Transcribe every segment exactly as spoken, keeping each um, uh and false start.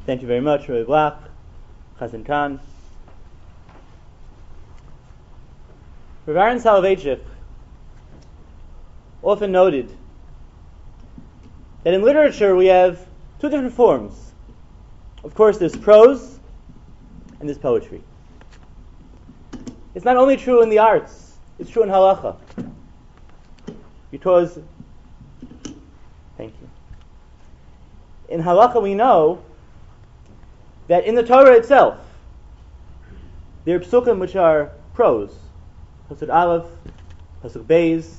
Thank you very much, Roy Black, Chazan Khan. Rav Aaron Soloveitchik often noted that in literature we have two different forms. Of course, there's prose and there's poetry. It's not only true in the arts, it's true in halacha. Because, thank you. In halacha we know that in the Torah itself, there are psukim which are prose. Pasuk Aleph, Pasuk Beis.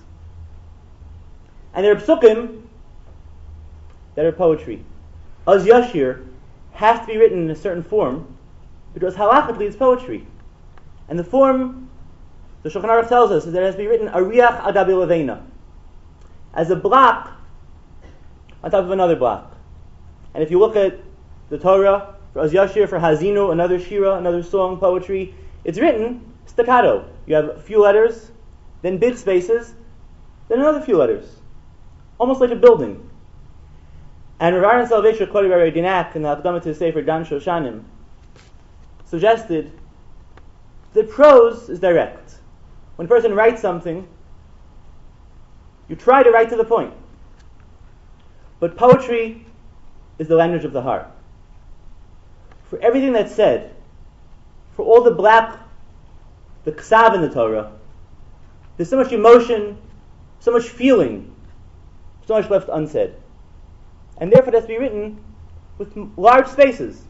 And there are psukim that are poetry. Az Yashir has to be written in a certain form because halachically it's poetry. And the form, the Shulchan Aruch tells us, is that it has to be written Ariach Adabi Leveina, as a block on top of another block. And if you look at the Torah, for Az Yashir, for Hazinu, another shira, another song, poetry, it's written staccato. You have a few letters, then big spaces, then another few letters. Almost like a building. And Rav Aaron Soloveitchik, quoted by Rabbi Dinak in the Hakdama to the Sefer Dan Shoshanim, suggested that prose is direct. When a person writes something, you try to write to the point. But poetry is the language of the heart. For everything that's said, for all the black, the ksav in the Torah, there's so much emotion, so much feeling, so much left unsaid. And therefore it has to be written with large spaces.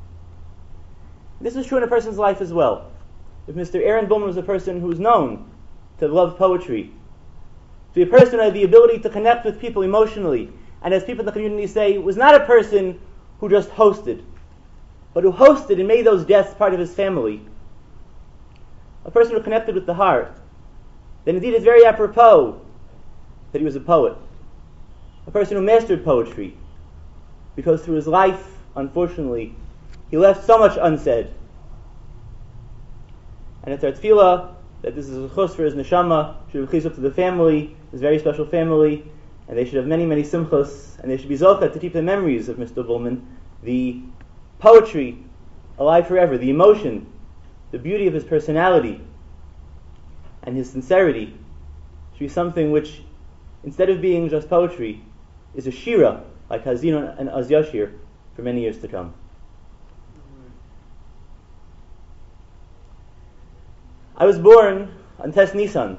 This is true in a person's life as well. If Mister Aaron Bullman was a person who's known to love poetry, to be a person who had the ability to connect with people emotionally, and as people in the community say, was not a person who just hosted, but who hosted and made those guests part of his family, a person who connected with the heart, then indeed it's very apropos that he was a poet. A person who mastered poetry, because through his life, unfortunately, he left so much unsaid. And it's our tefillah that this is a chus for his neshama, should be chizuk to the family, his very special family, and they should have many, many simchas, and they should be zochet to keep the memories of Mister Bullman, the poetry alive forever, the emotion, the beauty of his personality, and his sincerity should be something which, instead of being just poetry, is a shira, like Hazinu and Az Yashir, for many years to come. I was born on Tes Nisan.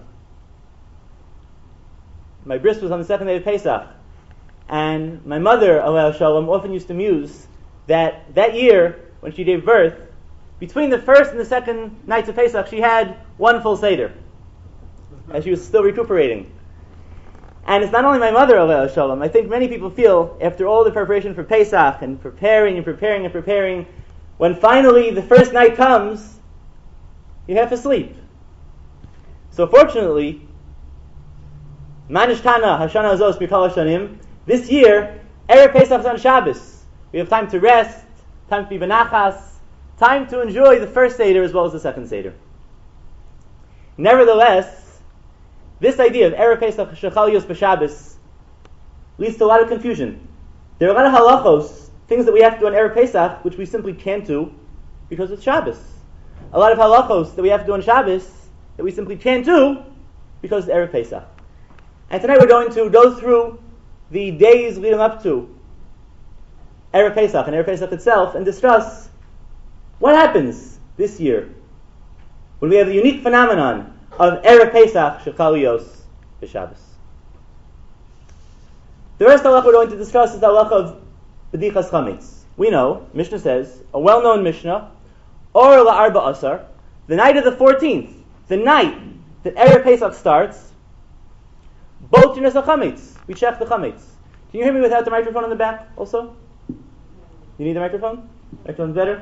My bris was on the second day of Pesach. And my mother, Alei Shalom, often used to muse that that year, when she gave birth, between the first and the second nights of Pesach, she had one full Seder. And she was still recuperating. And it's not only my mother, Alei Shalom. I think many people feel, after all the preparation for Pesach, and preparing and preparing and preparing, when finally the first night comes, you have to sleep. So fortunately, Manish Tana, Hashana Azos, Mikal Hashanim, this year, Erev Pesach is on Shabbos. We have time to rest, time to be benachas, time to enjoy the first Seder as well as the second Seder. Nevertheless, this idea of Erev Pesach Shechal Yos B'Shabbos leads to a lot of confusion. There are a lot of halachos, things that we have to do on Erev Pesach, which we simply can't do because it's Shabbos. A lot of halachos that we have to do on Shabbos that we simply can't do because it's Erev Pesach. And tonight we're going to go through the days leading up to Erev Pesach and Erev Pesach itself and discuss what happens this year when we have the unique phenomenon of Erev Pesach Shechal Yos B'Shabbos. The first halacha we're going to discuss is the halacha of B'dichas Chametz. We know, Mishnah says, a well-known Mishnah, Or la'arba asar, the night of the fourteenth, the night that Erev Pesach starts, both Tinas HaChametz, we check the Chametz. Can you hear me without the microphone in the back also? You need the microphone? Microphone's better?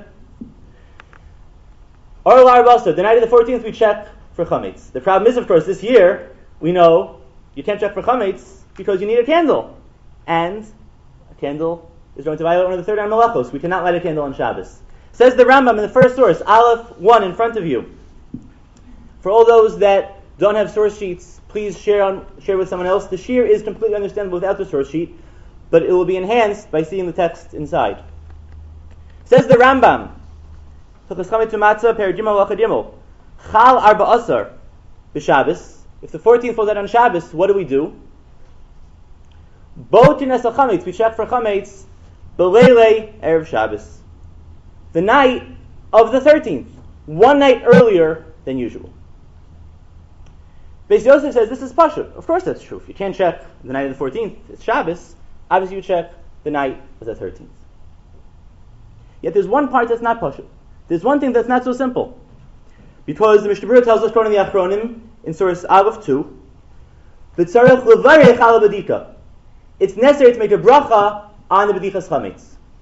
Or la'arba asar, the night of the fourteenth, we check for Chametz. The problem is, of course, this year, we know you can't check for Chametz because you need a candle. And a candle is going to violate one of the third Malachos. We cannot light a candle on Shabbos. Says the Rambam in the first source, Aleph one in front of you. For all those that don't have source sheets, please share on share with someone else. The shir is completely understandable without the source sheet, but it will be enhanced by seeing the text inside. Says the Rambam, Hilchos Chametz U'Matzah, Perek Gimel Halacha Gimel, Chal Arba Asar b'Shabbos. If the fourteenth falls out on Shabbos, what do we do? Bo Tines Al Chametz, we check for Chametz, B'Leilei Erev Shabbos, the night of the thirteenth, one night earlier than usual. Beis Yosef says this is Pashut. Of course that's true. If you can't check the night of the fourteenth, it's Shabbos, obviously you check the night of the thirteenth. Yet there's one part that's not Pashut. There's one thing that's not so simple. Because the Mishnah Berurah tells us, quoting the Achronim, in Surah Aleph two, V'tzarech levarech ala b'dika. It's necessary to make a bracha on the b'dichas chametz.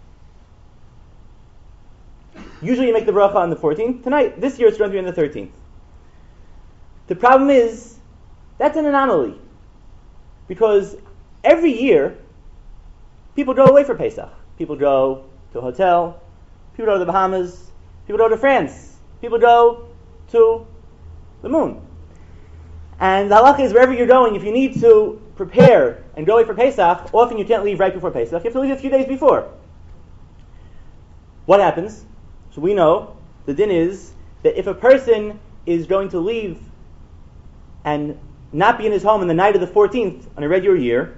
Usually you make the bracha on the fourteenth. Tonight, this year it's going to be on the thirteenth. The problem is, that's an anomaly. Because every year, people go away for Pesach. People go to a hotel, people go to the Bahamas, people go to France, people go to the moon. And the halacha is wherever you're going, if you need to prepare and go away for Pesach, often you can't leave right before Pesach, you have to leave a few days before. What happens? So we know, the din is, that if a person is going to leave and not be in his home on the night of the fourteenth on a regular year,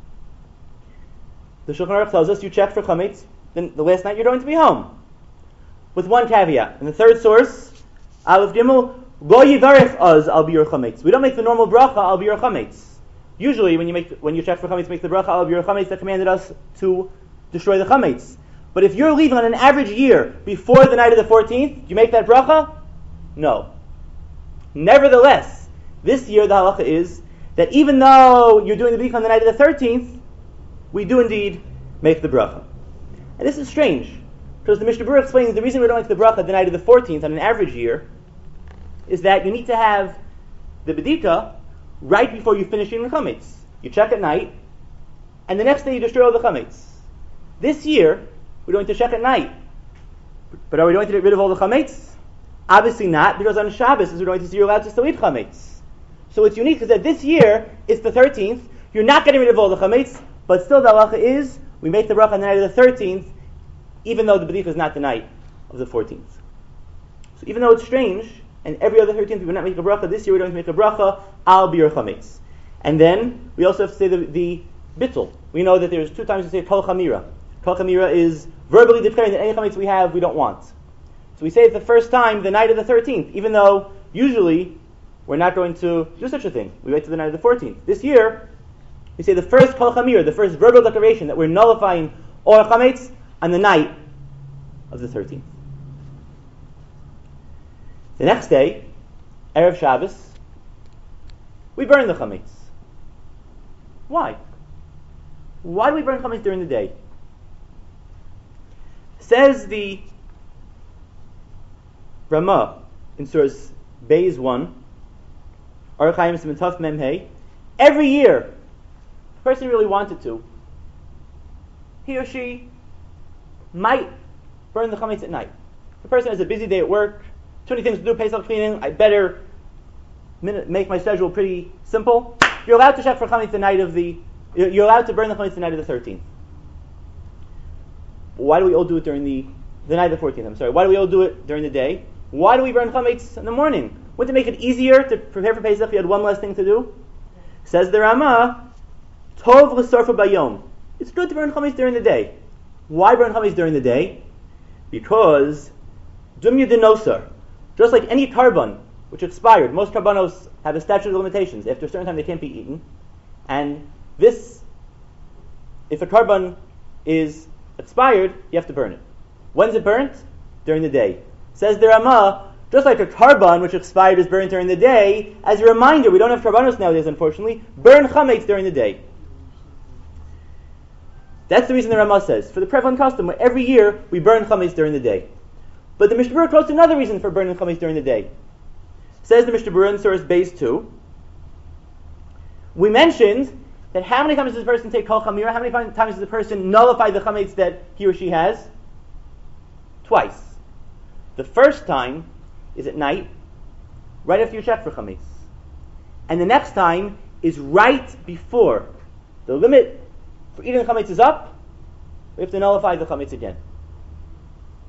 the Shulchan Aruch tells us you check for chametz, then the last night you're going to be home. With one caveat. In the third source, Aleph Gimel, Go yivarech az al biyur chametz. We don't make the normal bracha al biyur chametz. Usually, when you make when you check for chametz, make the bracha al biyur chametz that commanded us to destroy the chametz. But if you're leaving on an average year before the night of the fourteenth, do you make that bracha? No. Nevertheless, this year the halacha is that even though you're doing the b'dika on the night of the thirteenth, we do indeed make the bracha. And this is strange, because the Mishnah Berurah explains the reason we don't make the bracha the night of the fourteenth on an average year is that you need to have the b'dika right before you finish eating the chametz. You check at night, and the next day you destroy all the chametz. This year, we're going to check at night. But are we going to get rid of all the chametz? Obviously not, because on Shabbos, as we're going to see, you're allowed to still eat chametz. So it's unique, because that this year, it's the thirteenth, you're not getting rid of all the chametz, but still the halacha is, we make the bracha on the night of the thirteenth, even though the b'dika is not the night of the fourteenth. So even though it's strange, and every other thirteenth we would not make a bracha, this year we're going to make a bracha al biyur chametz. And then we also have to say the, the bittul. We know that there's two times we say kol chamira. Kol chamira is verbally declaring that any chametz we have we don't want. So we say it the first time, the night of the thirteenth, even though usually we're not going to do such a thing. We wait till the night of the fourteenth. This year, we say the first kol chamira, the first verbal declaration that we're nullifying all chametz on the night of the thirteenth. The next day, Erev Shabbos, we burn the chametz. Why? Why do we burn chametz during the day? Says the Ramah in Surah Beis one, Orach Chaim Siman Tov Mem Hey, every year, if a person really wanted to, he or she might burn the chametz at night. If a person has a busy day at work, too many things to do, Pesach cleaning, I better make my schedule pretty simple. You're allowed to check for chametz the night of the, you're allowed to burn the chametz the night of the thirteenth. Why do we all do it during the, the night of the fourteenth? I'm sorry. Why do we all do it during the day? Why do we burn chametz in the morning? Wouldn't it make it easier to prepare for Pesach if you had one less thing to do? Says the Ramah, Tov l'sorfa bayom. It's good to burn chametz during the day. Why burn chametz during the day? Because dumya denosar. Just like any carbon which expired, most carbonos have a statute of limitations. After a certain time they can't be eaten. And this, if a carbon is expired, you have to burn it. When's it burnt? During the day. Says the Ramah, just like a carbon which expired is burned during the day, as a reminder, we don't have carbonos nowadays unfortunately, burn chametz during the day. That's the reason the Ramah says. For the prevalent custom, where every year we burn chametz during the day. But the Mishnah Berurah quotes another reason for burning chametz during the day. Says the Mishnah Berurah in Surah Beis two, we mentioned that how many times does a person take kol chamira? How many times does a person nullify the chametz that he or she has? Twice. The first time is at night, right after you check for chametz. And the next time is right before the limit for eating the chametz is up, we have to nullify the chametz again.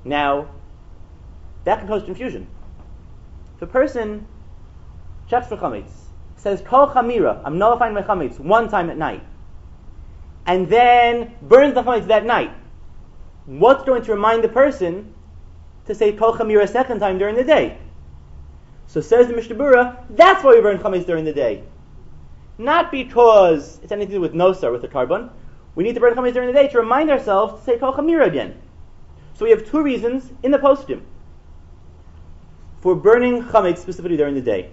Now, that can cause confusion. If a person checks for chametz, says kol chamira, I'm nullifying my chametz one time at night, and then burns the chametz that night, what's going to remind the person to say kol chamira a second time during the day? So says the Mishnah Berurah, that's why we burn chametz during the day. Not because it's anything to do with nosar, with the carbon. We need to burn chametz during the day to remind ourselves to say kol chamira again. So we have two reasons in the poskim for burning chametz specifically during the day.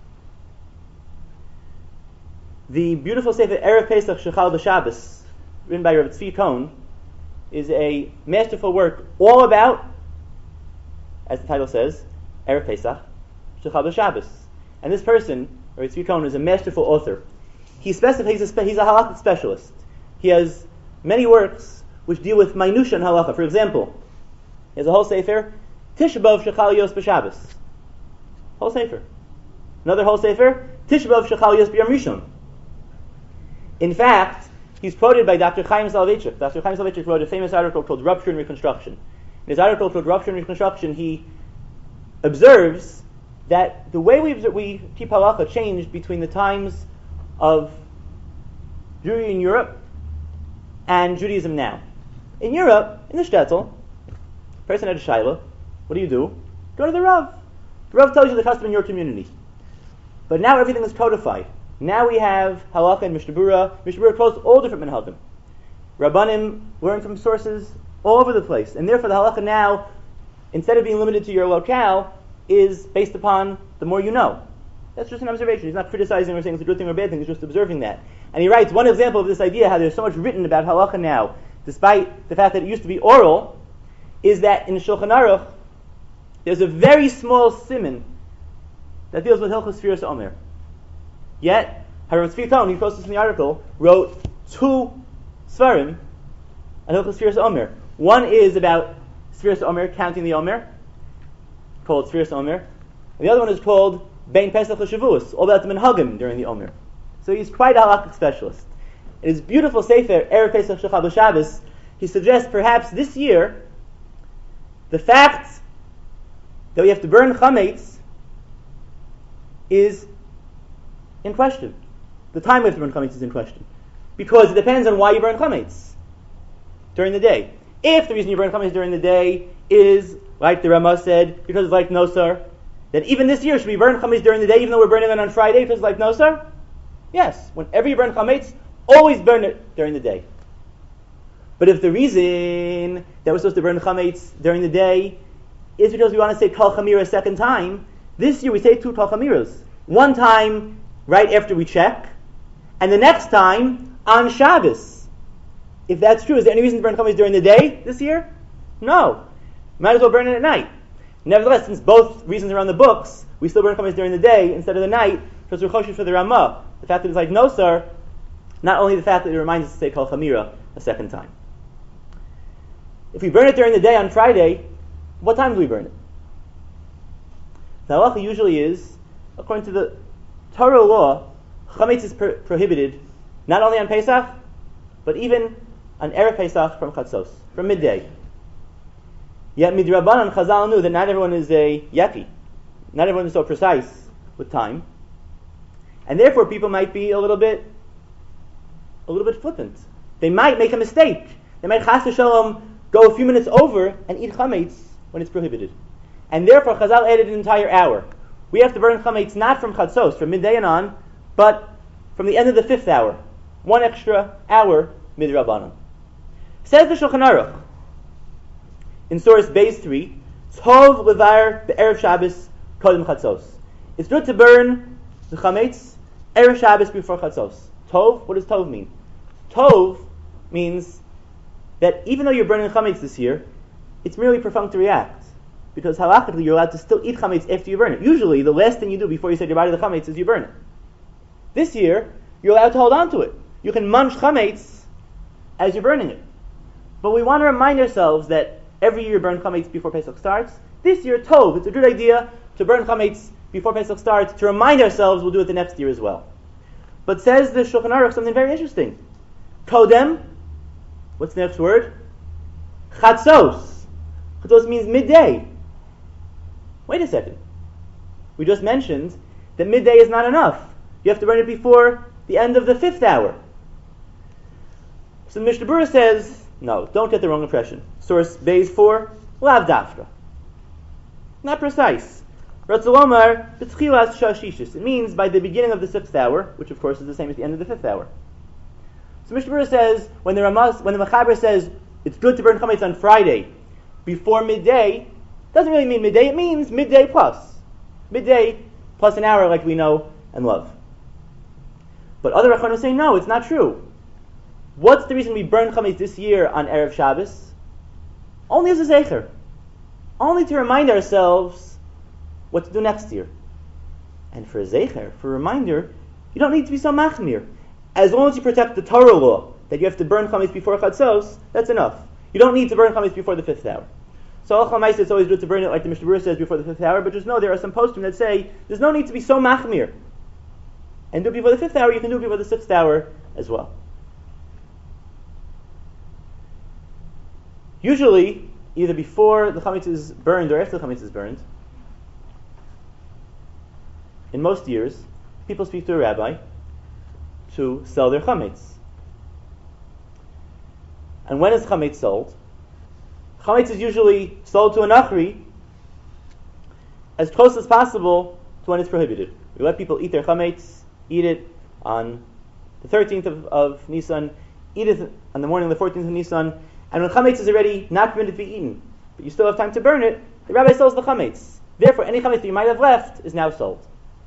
The beautiful sefer Erev Pesach Shechal B'Shabbos, written by Rav Tzvi Cohn, is a masterful work all about, as the title says, Erev Pesach Shechal B'Shabbos. And this person, Rav Tzvi Cohn, is a masterful author. He specifies he's a, he's a halakhic specialist. He has many works which deal with minutia and halakha. For example, he has a whole sefer, Tisha B'Av Shechal Yos B'Shabbos. Whole sefer. Another whole sefer, Tisha B'Av Shechal Yos B'Yom Rishon. In fact, he's quoted by Doctor Chaim Soloveitchik. Doctor Chaim Soloveitchik wrote a famous article called Rupture and Reconstruction. In his article called Rupture and Reconstruction, he observes that the way we, observe, we keep halacha changed between the times of Jewry in Europe and Judaism now. In Europe, in the shtetl, a person had a shaila. What do you do? Go to the Rav. The Rav tells you the custom in your community. But now everything is codified. Now we have halakha and Mishnah Berurah. Mishnah Berurah quotes all different minhagim. Rabbanim learn from sources all over the place. And therefore the halakha now, instead of being limited to your locale, is based upon the more you know. That's just an observation. He's not criticizing or saying it's a good thing or a bad thing. He's just observing that. And he writes, one example of this idea, how there's so much written about halakha now, despite the fact that it used to be oral, is that in Shulchan Aruch, there's a very small siman that deals with Hilchos Sfiras Omer. Yet, Rav Tzvi Cohn, he quotes this in the article, wrote two svarim on Hilchos Sfiras Omer. One is about Sfiras Omer, counting the Omer, called Sfiras Omer. And the other one is called Bein Pesach LeShavuos, all about the minhagim during the Omer. So he's quite a halakhic specialist. In his beautiful sefer, Erev Pesach Shechal B'Shabbos, he suggests perhaps this year, the fact that we have to burn chametz is in question. The time we have to burn chametz is in question. Because it depends on why you burn chametz during the day. If the reason you burn chametz during the day is, like the Ramah said, because it's like nosar, then even this year should we burn chametz during the day, even though we're burning it on Friday because it's like nosar? Yes. Whenever you burn chametz, always burn it during the day. But if the reason that we're supposed to burn chametz during the day is because we want to say kol chamira a second time, this year we say two kol chamiras. One time right after we check, and the next time on Shabbos. If that's true, is there any reason to burn chametz during the day this year? No. Might as well burn it at night. Nevertheless, since both reasons are on the books, we still burn chametz during the day instead of the night, because we're choshesh for the Ramah. The fact that it's like nosar, not only the fact that it reminds us to say kol chamira a second time. If we burn it during the day on Friday, what time do we burn it? The halacha usually is, according to the Torah law, chametz is pro- prohibited not only on Pesach, but even on Erev Pesach from Chatzos, from midday. Yet midrabanan Chazal knew that not everyone is a yaki. Not everyone is so precise with time. And therefore people might be a little bit a little bit flippant. They might make a mistake. They might chas v'shalom go a few minutes over and eat chametz when it's prohibited. And therefore Chazal added an entire hour. We have to burn chametz not from chatzos, from midday and on, but from the end of the fifth hour. One extra hour midrabanan. Says the Shulchan Aruch in source Beis three, Tov levar be'erev Shabbos kodem chatzos. It's good to burn the chametz erev Shabbos before chatzos. Tov, what does Tov mean? Tov means that even though you're burning chametz this year, it's merely perfunctory act. Because halachically you're allowed to still eat chametz after you burn it. Usually the last thing you do before you say goodbye to the chametz is you burn it. This year, you're allowed to hold on to it. You can munch chametz as you're burning it. But we want to remind ourselves that every year you burn chametz before Pesach starts. This year, tov, it's a good idea to burn chametz before Pesach starts, to remind ourselves we'll do it the next year as well. But says the Shulchan Aruch something very interesting. Kodem, what's the next word? Chatzos. Chatzos means midday. Wait a second. We just mentioned that midday is not enough. You have to burn it before the end of the fifth hour. So the Mishnah Berurah says, no, don't get the wrong impression. Source Beis four, Lav Dafka. Not precise. Ratzalomar, B'tchilas Shashishis. It means by the beginning of the sixth hour, which of course is the same as the end of the fifth hour. So Mishnah Berurah says, when the Ramaz, when the Mechaber says it's good to burn chametz on Friday before midday, it doesn't really mean midday, it means midday plus. Midday plus an hour like we know and love. But other Rachanim say, no, it's not true. What's the reason we burn chametz this year on Erev Shabbos? Only as a zecher. Only to remind ourselves what to do next year. And for a zecher, for a reminder, you don't need to be so machmir. As long as you protect the Torah law, that you have to burn chametz before chatzos, that's enough. You don't need to burn chametz before the fifth hour. So Halacha L'Maaseh, it's always good to burn it like the Mishnah Berurah says before the fifth hour, but just know there are some postum that say there's no need to be so machmir. And do it before the fifth hour, you can do it before the sixth hour as well. Usually, either before the chametz is burned or after the chametz is burned, in most years, people speak to a rabbi to sell their chametz. And when is chametz sold? Chametz is usually sold to a nachri as close as possible to when it's prohibited. We let people eat their chametz, eat it on the thirteenth of, of Nisan, eat it on the morning of the fourteenth of Nisan, and when chametz is already not permitted to be eaten, but you still have time to burn it, the rabbi sells the chametz. Therefore, any chametz that you might have left is now sold.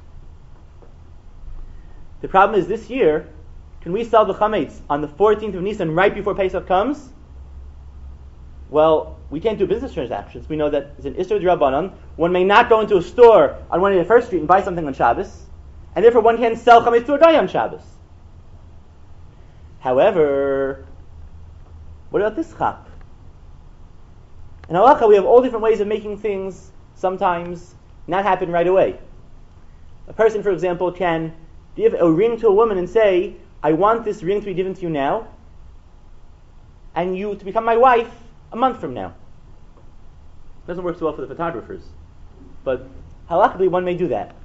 The problem is this year, can we sell the chametz on the fourteenth of Nisan right before Pesach comes? Well, we can't do business transactions. We know that it's an Isser D'Rabbanan. One may not go into a store on one eighty-first Street and buy something on Shabbos, and therefore one can't sell chametz to a guy on Shabbos. However, what about this chap? In halacha, we have all different ways of making things sometimes not happen right away. A person, for example, can give a ring to a woman and say, I want this ring to be given to you now, and you to become my wife a month from now. It doesn't work so well for the photographers, but halachically one may do that.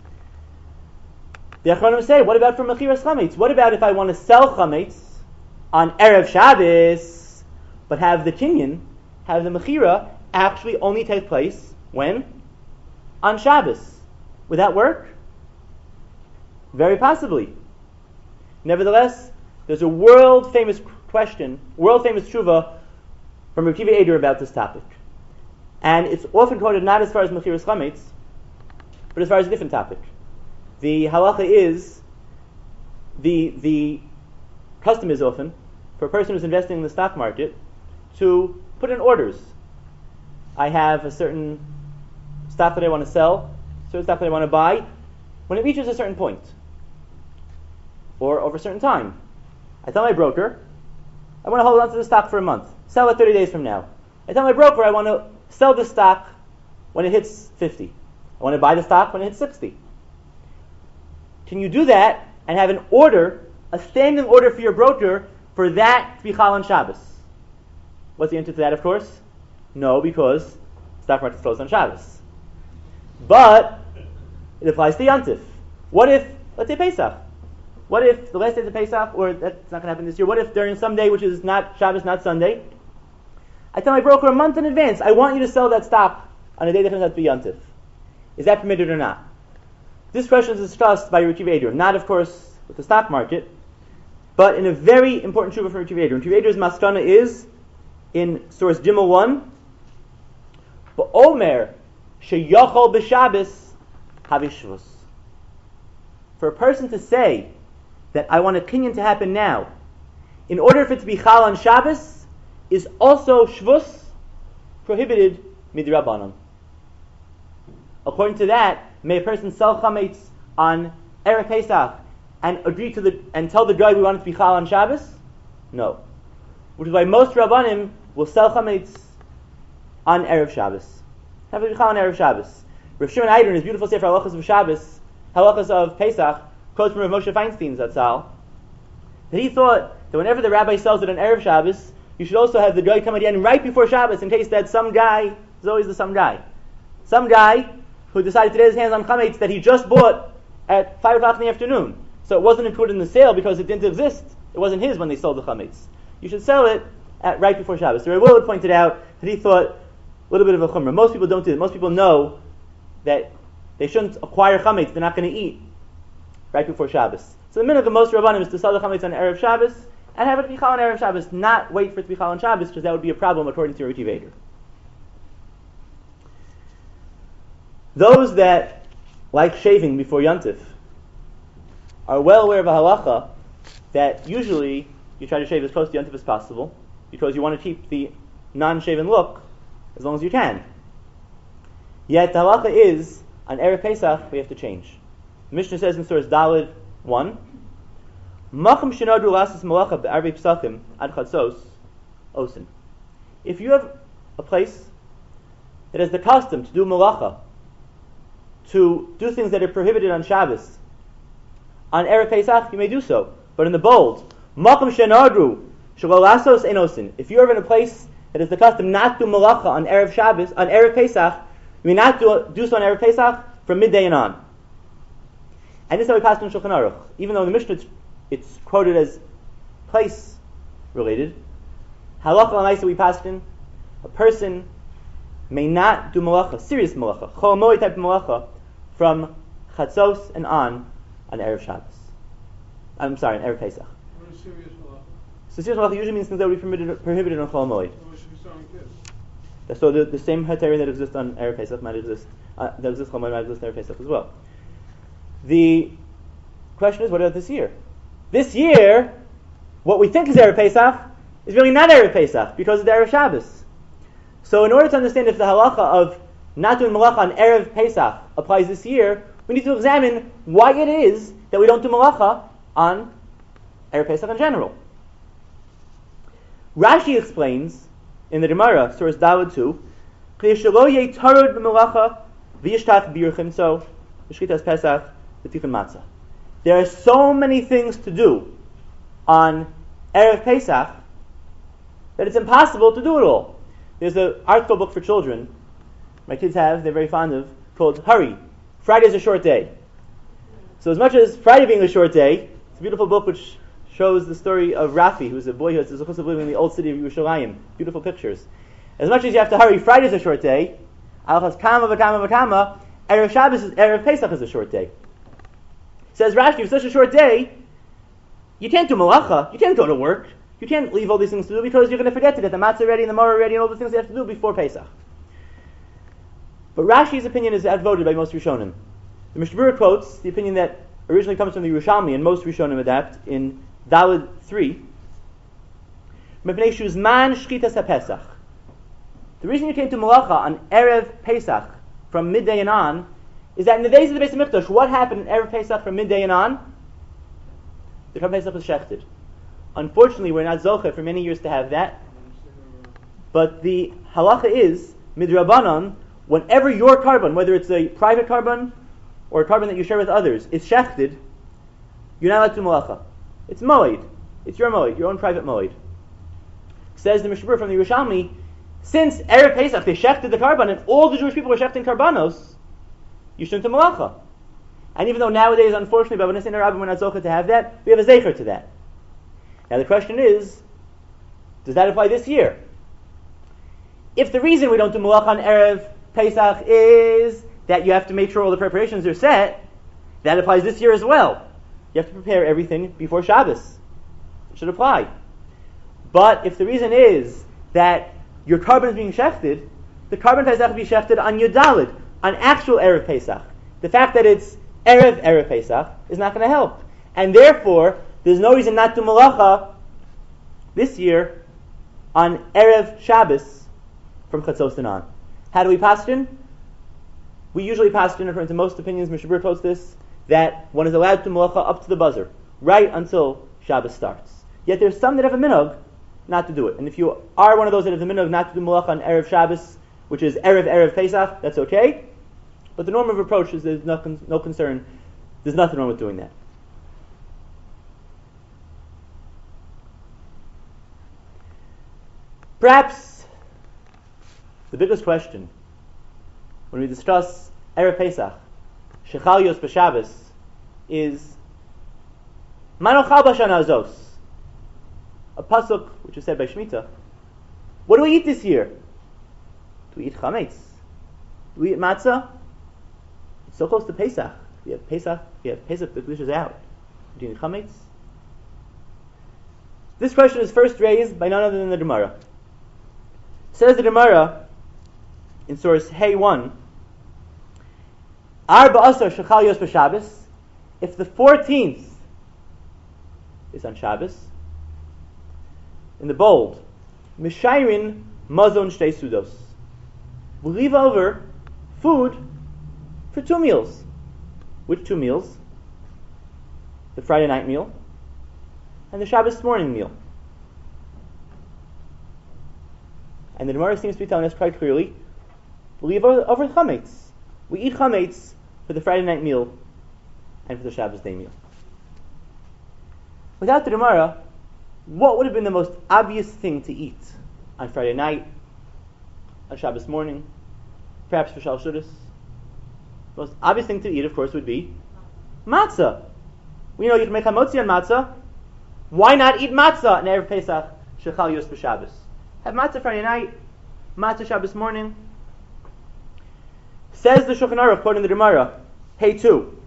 The Achronim say, what about for mechiras chametz? What about if I want to sell chametz on Erev Shabbos, but have the kinyan, have the mechira actually only take place when? On Shabbos. Would that work? Very possibly. Nevertheless, there's a world famous question, world famous tshuva from Rav Akiva Eider about this topic. And it's often quoted not as far as mechiras chametz, but as far as a different topic. The halacha is, the the custom is often, for a person who's investing in the stock market, to put in orders. I have a certain stock that I want to sell, certain stock that I want to buy, when it reaches a certain point, or over a certain time. I tell my broker, I want to hold on to the stock for a month, sell it thirty days from now. I tell my broker I want to sell the stock when it hits fifty. I want to buy the stock when it hits sixty. Can you do that and have an order, a standing order for your broker for that to be chal on Shabbos? What's the answer to that, of course? No, because the stock market is closed on Shabbos. But it applies to Yantif. What if, let's say Pesach, what if the last day of Pesach, or that's not going to happen this year, what if during some day which is not Shabbos, not Sunday, I tell my broker a month in advance, I want you to sell that stock on a day that turns out to be Yantif. Is that permitted or not? This question is discussed by Rav Akiva Eider, not of course with the stock market, but in a very important tshuva from Rav Akiva Eider. Rav Akiva Eider's maskana is in source Gimel one, Ba'omer sheyachol b'Shabbos havishvus. For a person to say that I want a kinyan to happen now, in order for it to be chal on Shabbos, is also shvus, prohibited midrabanan. According to that, may a person sell chametz on Erev Pesach and agree to the and tell the guy we want it to be chal on Shabbos? No. Which is why most rabbanim will sell chametz on Erev Shabbos. Have it be chal on Erev Shabbos. Rav Shimon Eider in his beautiful sefer halachas of Shabbos, halachas of Pesach, quotes from Rav Moshe Feinstein Zatzal, that he thought that whenever the rabbi sells it on Erev Shabbos, you should also have the Goy come at the end right before Shabbos in case that some guy, there's always the some guy, some guy who decided to lay his hands on chametz that he just bought at five o'clock in the afternoon. So it wasn't included in the sale because it didn't exist. It wasn't his when they sold the chametz. You should sell it at right before Shabbos. So Rebbe Willard pointed out that he thought a little bit of a chumrah. Most people don't do it. Most people know that they shouldn't acquire chametz they're not going to eat right before Shabbos. So the minhag of most Rabbanim is to sell the chametz on Erev Shabbos and have it be chal on Erev Shabbos, not wait for it to be chal on Shabbos, because that would be a problem according to Riti Vader. Those that like shaving before Yontif are well aware of a halacha that usually you try to shave as close to Yontif as possible because you want to keep the non-shaven look as long as you can. Yet the halacha is, on Erev Pesach, we have to change. The Mishnah says in Source Daled one, Macham shenadu lasas malacha be'arvei pesachim ad chatzos osin. If you have a place that has the custom to do malacha, to do things that are prohibited on Shabbos, on Erev Pesach you may do so. But in the bold, Macham shenadu shelo lasos ein osin. If you are in a place that is the custom not to do malacha on Erev Shabbos, on Erev Pesach, you may not do, do so on Erev Pesach from midday and on. And this is how we pass in Shulchan Aruch. Even though in the Mishnah it's, it's quoted as place related, halacha l'maisa we pass in, a person may not do malacha, serious malacha, chol moed type of malacha, from chatzos and on on Erev Shabbos. I'm sorry, on Erev Pesach. What is serious malacha? So serious malacha usually means things that would be prohibited, prohibited on chol moed. So we should be selling kids. So the, the same heter that exists on Erev Pesach might exist, uh, that exists chol moed might exist on Erev Pesach as well. The question is, what about this year? This year, what we think is Erev Pesach is really not Erev Pesach because it's Erev Shabbos. So in order to understand if the halacha of not doing malacha on Erev Pesach applies this year, we need to examine why it is that we don't do malacha on Erev Pesach in general. Rashi explains in the Gemara, Source Daled two, so there are so many things to do on Erev Pesach that it's impossible to do it all. There's an article book for children my kids have, they're very fond of, called Hurry, Friday's a Short Day. So as much as Friday being a short day, it's a beautiful book which shows the story of Rafi, who's a boy who is supposed to live in the old city of Yerushalayim. Beautiful pictures. As much as you have to hurry, Friday's a short day, Alchas Kama V'Kama V'Kama, Erev Shabbos, is, Erev Pesach is a short day. Says Rashi, if it's such a short day, you can't do malacha, you can't go to work, you can't leave all these things to do because you're going to forget to get the matzah ready and the maror ready and all the things you have to do before Pesach. But Rashi's opinion is outvoted by most Rishonim. The Mishnah Berurah quotes the opinion that originally comes from the Yerushalmi and most Rishonim adapt in Daled three. Mepnei shuzman shchitas haPesach. The reason you came to malacha on Erev Pesach from midday and on is that in the days of the Beis HaMikdash, what happened in Erev Pesach from midday and on? The Korban Pesach was shechted. Unfortunately, we're not zocheh for many years to have that. But the halacha is, midrabanan, whenever your carbon, whether it's a private carbon or a carbon that you share with others, is shechted, you're not allowed to do malacha. It's moed. It's your moed, your own private moed. Says the Mishnah Berurah from the Yerushalmi, since Erev Pesach they shechted the carbon and all the Jewish people were shechting karbanos, you shouldn't do malacha. And even though nowadays, unfortunately, by B'nai Sinai Rabbim we're not zocheh to have that, we have a zecher to that. Now the question is, does that apply this year? If the reason we don't do malacha on Erev Pesach is that you have to make sure all the preparations are set, that applies this year as well. You have to prepare everything before Shabbos. It should apply. But if the reason is that your carbon is being shechted, the carbon Pesach will be shechted on Yudalid, on actual Erev Pesach. The fact that it's Erev Erev Pesach is not going to help. And therefore, there's no reason not to malacha this year on Erev Shabbos from Chatzos and on. How do we paskin? We usually paskin, according to most opinions, Mishnah Berurah quotes this, that one is allowed to malacha up to the buzzer, right until Shabbos starts. Yet there's some that have a minhag not to do it. And if you are one of those that have the minhag not to do malacha on Erev Shabbos, which is Erev Erev Pesach, that's okay. But the norm of approach is there's no, con- no concern, there's nothing wrong with doing that. Perhaps the biggest question when we discuss Erev Pesach, Shechal Yos B'Shabbos, is Manochal B'Shana Azos, a pasuk which is said by Shemitah. What do we eat this year? Do we eat chametz? Do we eat matzah? It's so close to Pesach. We have Pesach. We have Pesach. The dish is out. Do you eat chametz? This question is first raised by none other than the Gemara. Says the Gemara in source Hay one, Arba Asar Shechal Yos B'Shabbos. If the fourteenth is on Shabbos, in the bold, Mishayrin Mazon Shtei Sudos. We leave over food for two meals. Which two meals? The Friday night meal and the Shabbos morning meal. And the Gemara seems to be telling us quite clearly, we leave over, over chametz. We eat chametz for the Friday night meal and for the Shabbos day meal. Without the Gemara, what would have been the most obvious thing to eat on Friday night, on Shabbos morning, perhaps for Shal Shudas? The most obvious thing to eat, of course, would be matzah. We know you can make hamotzi on matzah. Why not eat matzah on Erev Pesach, Shechal Yos B'Shabbos? Have matzah Friday night, matzah Shabbos morning. Says the Shulchan Aruch, quoting the Gemara, Hey two,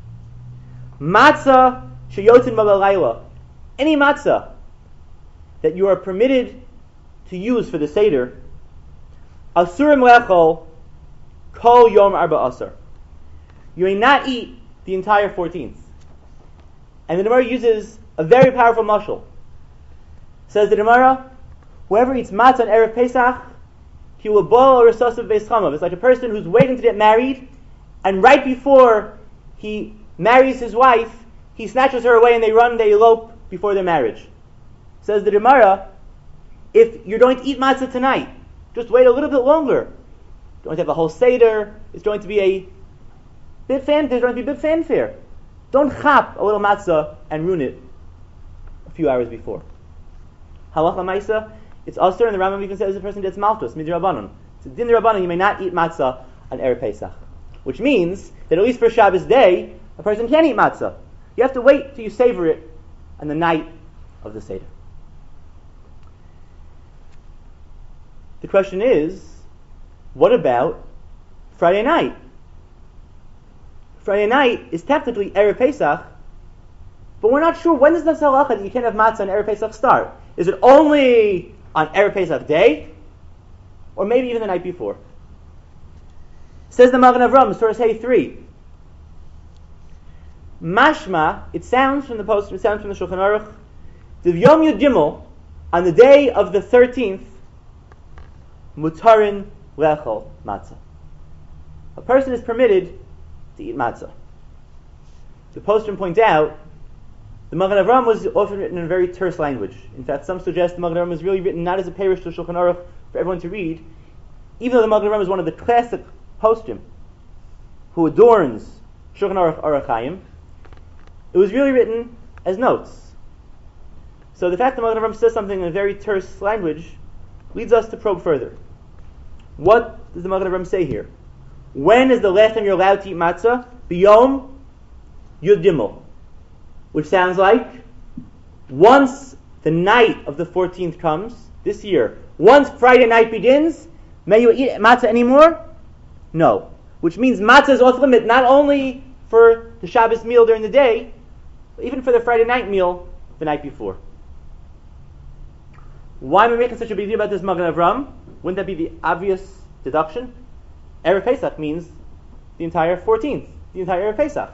matzah sheyotzin b'layla, any matzah that you are permitted to use for the Seder, asurim lechol kol yom arba asar. You may not eat the entire fourteenth. And the Gemara uses a very powerful mashal. Says the Gemara, whoever eats matzah on Erev Pesach, he will boil or resuscitate beis chamav. It's like a person who's waiting to get married, and right before he marries his wife, he snatches her away and they run, they elope before their marriage. Says the Gemara, if you're going to eat matzah tonight, just wait a little bit longer. You're going to have a whole Seder. It's going to be a bit fan. There's going to be a bit fanfare. Don't chap a little matzah and ruin it a few hours before. Halacha Maisa, it's also, and the Rambam even says the person gets malchus, midrabanan. It's a din rabbanan, you may not eat matzah on Erev Pesach. Which means that at least for Shabbos day, a person can't eat matzah. You have to wait till you savor it on the night of the Seder. The question is, what about Friday night? Friday night is technically Erev Pesach, but we're not sure when does the halacha that you can't have matzah on Erev Pesach start. Is it only on Erev Pesach day, or maybe even the night before? Says the Magen Avram, source Hay three. Mashma, it sounds from the post, it sounds from the Shulchan Aruch, the Yom Yud Gimel, on the day of the thirteenth, mutarin lechol matzah. A person is permitted to eat matzah. The postman points out the Magen Avram was often written in a very terse language. In fact, some suggest the Magen Avram was really written not as a parish to Shulchan Aruch for everyone to read, even though the Magen Avram is one of the classic postim who adorns Shulchan Aruch Orach Chaim. It was really written as notes. So the fact that the Magen Avram says something in a very terse language leads us to probe further. What does the Magen Avram say here? When is the last time you're allowed to eat matzah? B'yom Yud Gimel. Which sounds like once the night of the fourteenth comes, this year, once Friday night begins, may you eat matzah anymore? No. Which means matzah is off limit not only for the Shabbos meal during the day, but even for the Friday night meal the night before. Why am I making such a big deal about this Magen Avram? Wouldn't that be the obvious deduction? Erev Pesach means the entire fourteenth, the entire Erev Pesach.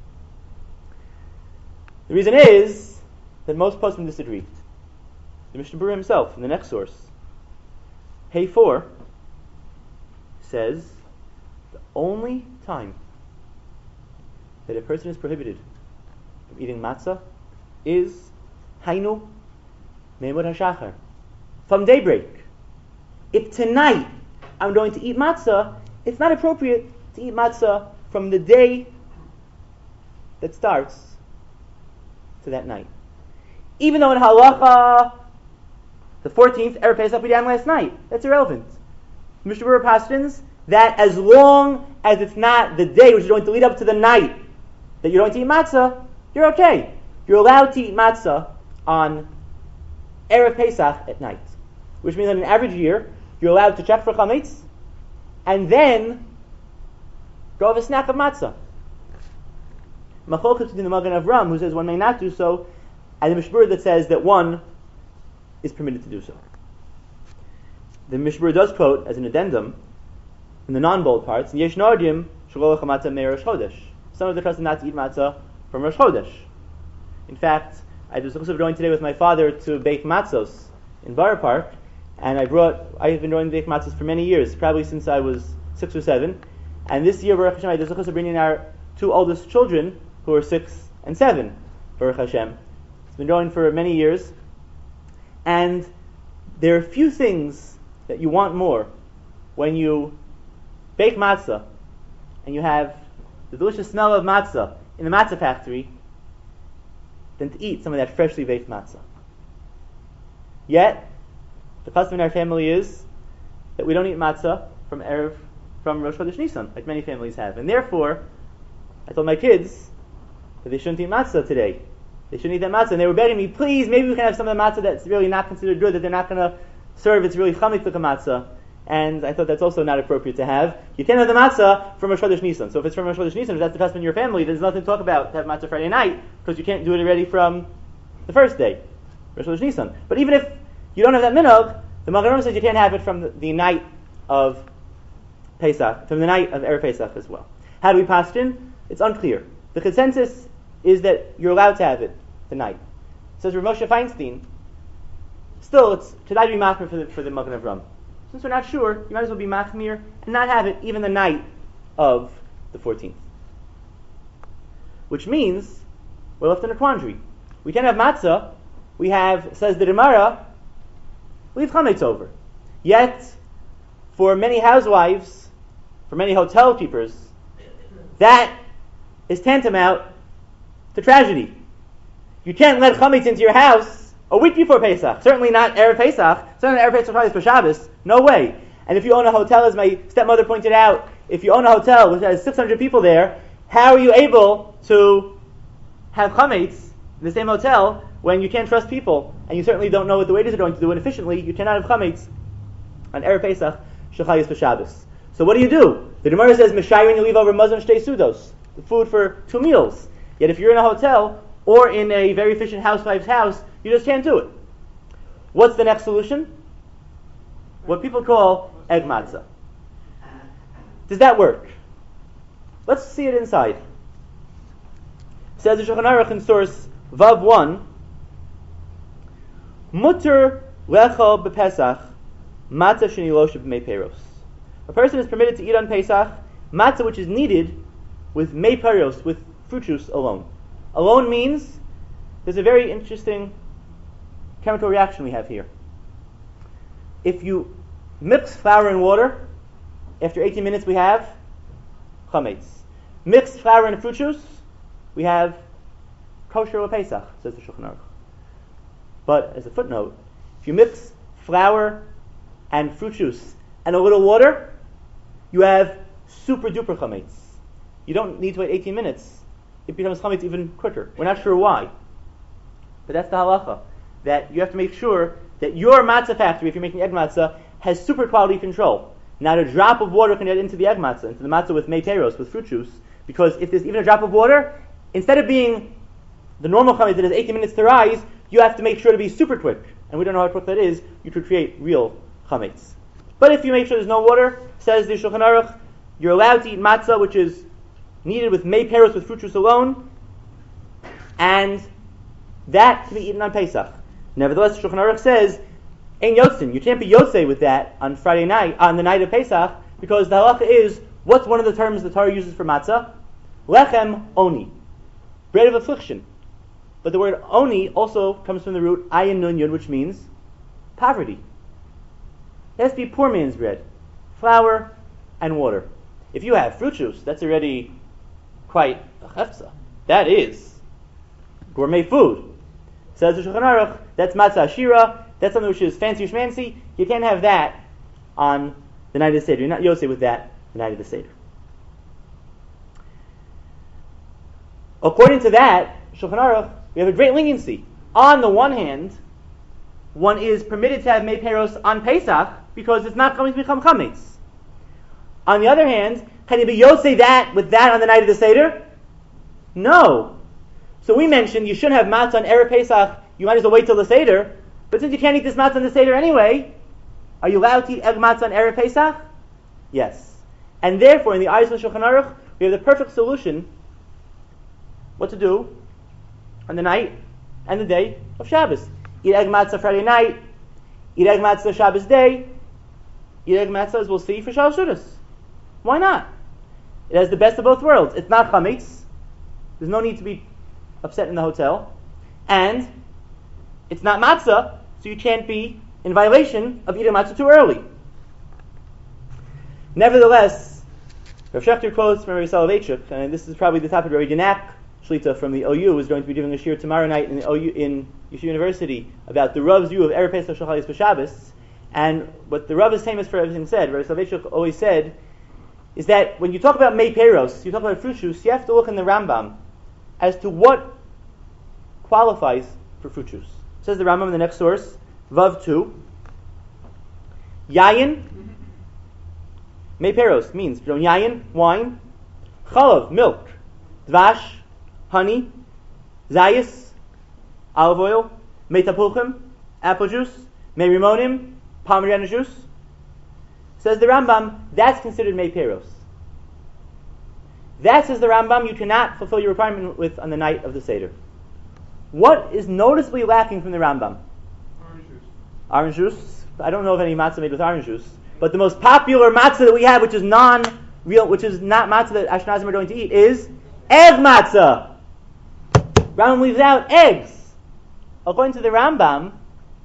The reason is that most poskim disagree. The Mishnah Berurah himself, in the next source, Hay four, says the only time that a person is prohibited from eating matzah is Hainu Meimud HaShachar, from daybreak. If tonight I'm going to eat matzah, it's not appropriate to eat matzah from the day that starts to that night. Even though in halacha The fourteenth, Erev Pesach began last night. That's irrelevant. Mishnah Berurah pastors that as long as it's not the day which is going to lead up to the night that you're going to eat matzah, you're okay. You're allowed to eat matzah on Erev Pesach at night, which means that in an average year, you're allowed to check for chametz and then go have a snack of matzah. Machlokes between the Magen Avram, who says one may not do so, and the Mishnah Berurah that says that one is permitted to do so. The Mishnah Berurah does quote as an addendum in the non-bold parts, Yesh Nardim Shalol Matzah Me Rosh Chodesh. Some of the trusted not to eat matzah from Rosh Chodesh. In fact, I was also going today with my father to bake matzos in Borough Park, and I brought. I have been going to bake matzos for many years, probably since I was six or seven. And this year, Baruch Hashem, I was also bringing our two oldest children, who are six and seven. Baruch Hashem, it's been going for many years, and there are few things that you want more when you bake matzah and you have the delicious smell of matzah in the matzah factory than to eat some of that freshly baked matzah. Yet, the custom in our family is that we don't eat matzah from Erev, from Rosh Chodesh Nisan, like many families have. And therefore, I told my kids that they shouldn't eat matzah today. They shouldn't eat that matzah. And they were begging me, please, maybe we can have some of the matzah that's really not considered good, that they're not going to serve, it's really chametz like a matzah. And I thought that's also not appropriate to have. You can't have the matzah from Rosh Chodesh Nisan. So if it's from Rosh Chodesh Nisan, if that's the custom in your family, there's nothing to talk about to have matzah Friday night, because you can't do it already from the first day, Rosh Chodesh Nisan. But even if you don't have that minhag, the Magen Avram says you can't have it from the, the night of Pesach, from the night of Erev Pesach as well. How do we paskin? It's unclear. The consensus is that you're allowed to have it the night. Says Rav Moshe Feinstein. Still, it's should I be machmir for the for the Magen Avram? Since we're not sure, you might as well be machmir and not have it even the night of the fourteenth. Which means we're left in a quandary. We can't have matzah. We have, says the Gemara, leave chametz over. Yet, for many housewives, for many hotel keepers, that is tantamount to tragedy. You can't let chametz into your house a week before Pesach. Certainly not Erev Pesach. Certainly not Erev Pesach probably for Shabbos. No way. And if you own a hotel, as my stepmother pointed out, if you own a hotel which has six hundred people there, how are you able to have chametz in the same hotel when you can't trust people, and you certainly don't know what the waiters are going to do, and efficiently you cannot have chametz on Erev Pesach shechayis for Shabbos. So what do you do? The Gemara says, Meshayrin, you leave over mazon shtei sudos, the food for two meals. Yet if you're in a hotel, or in a very efficient housewife's house, you just can't do it. What's the next solution? What people call egg matzah. Does that work? Let's see it inside. Says the Shulchan Aruch in source Vav one, Mutter lecha b'Pesach matzah shenilosh b'mei peros. A person is permitted to eat on Pesach matzah which is kneaded with mei peros, with fruit juice alone. Alone means there's a very interesting chemical reaction we have here. If you mix flour and water, after eighteen minutes we have chametz. Mix flour and fruit juice, we have kosher Pesach, says the Shulchan Aruch. But as a footnote, if you mix flour and fruit juice and a little water, you have super duper chametz. You don't need to wait eighteen minutes. It becomes chametz even quicker. We're not sure why. But that's the halacha. That you have to make sure that your matzah factory, if you're making egg matzah, has super quality control. Not a drop of water can get into the egg matzah, into the matzah with mei peros, with fruit juice, because if there's even a drop of water, instead of being the normal chametz that has eighteen minutes to rise, you have to make sure to be super quick. And we don't know how quick that is. You could create real chametz. But if you make sure there's no water, says the Shulchan Aruch, you're allowed to eat matzah, which is kneaded with mei peros, with fruit juice alone, and that can be eaten on Pesach. Nevertheless, Shulchan Aruch says, Ein yotzin, you can't be yotzei with that on Friday night, on the night of Pesach, because the halacha is, what's one of the terms the Torah uses for matzah? Lechem oni, bread of affliction. But the word oni also comes from the root ayin nun yud, which means poverty. It has to be poor man's bread, flour and water. If you have fruit juice, that's already quite a chefza. That is gourmet food. Says the Shulchan Aruch, that's matzah ashira, That's something which is fancy schmancy. You can't have that on the night of the Seder. You're not Yosef with that the night of the Seder. According to that, Shulchan Aruch, we have a great leniency. On the one hand, one is permitted to have Mei Peros on Pesach because it's not going to become chametz. On the other hand, can you be Yosef that with that on the night of the Seder? No. So we mentioned you shouldn't have matzah on Erev Pesach. You might as well wait till the Seder. But since you can't eat this matzah on the Seder anyway, are you allowed to eat egg matzah on Erev Pesach? Yes. And therefore, in the eyes of Shulchan Aruch, we have the perfect solution what to do on the night and the day of Shabbos. Eat egg matzah Friday night, eat egg matzah Shabbos day, eat egg matzah, as we'll see, for Shalosh Seudos. Why not? It has the best of both worlds. It's not chametz. There's no need to be upset in the hotel. And it's not matzah, so you can't be in violation of eating matzah too early. Nevertheless, Rav Shechter quotes from Rabbi Soloveitchik, and this is probably the topic of Rabbi Genak Shlita from the O U, is going to be giving a shiur tomorrow night in the O U in Yeshiva University about the Rav's view of Erev Pesach Shacharis B'Shabbos. And what the Rav is famous for everything said, Rabbi Soloveitchik always said, is that when you talk about Mei Peros, you talk about fruit juice, you have to look in the Rambam as to what qualifies for fruit juice. It says the Rambam in the next source, Vav two, Yayin, Mei Peros means Yayin, wine, Chalav, milk, Dvash, honey, Zayis, olive oil, Mei Tapuchim, apple juice, Mei Rimonim, pomegranate juice. Says the Rambam, that's considered Mei Peros. That, says the Rambam, you cannot fulfill your requirement with on the night of the Seder. What is noticeably lacking from the Rambam? Orange juice. Orange juice. I don't know of any matzah made with orange juice. But the most popular matzah that we have, which is non-real, which is not matzah that Ashkenazim are going to eat, is egg matzah. Rambam leaves out eggs. According to the Rambam,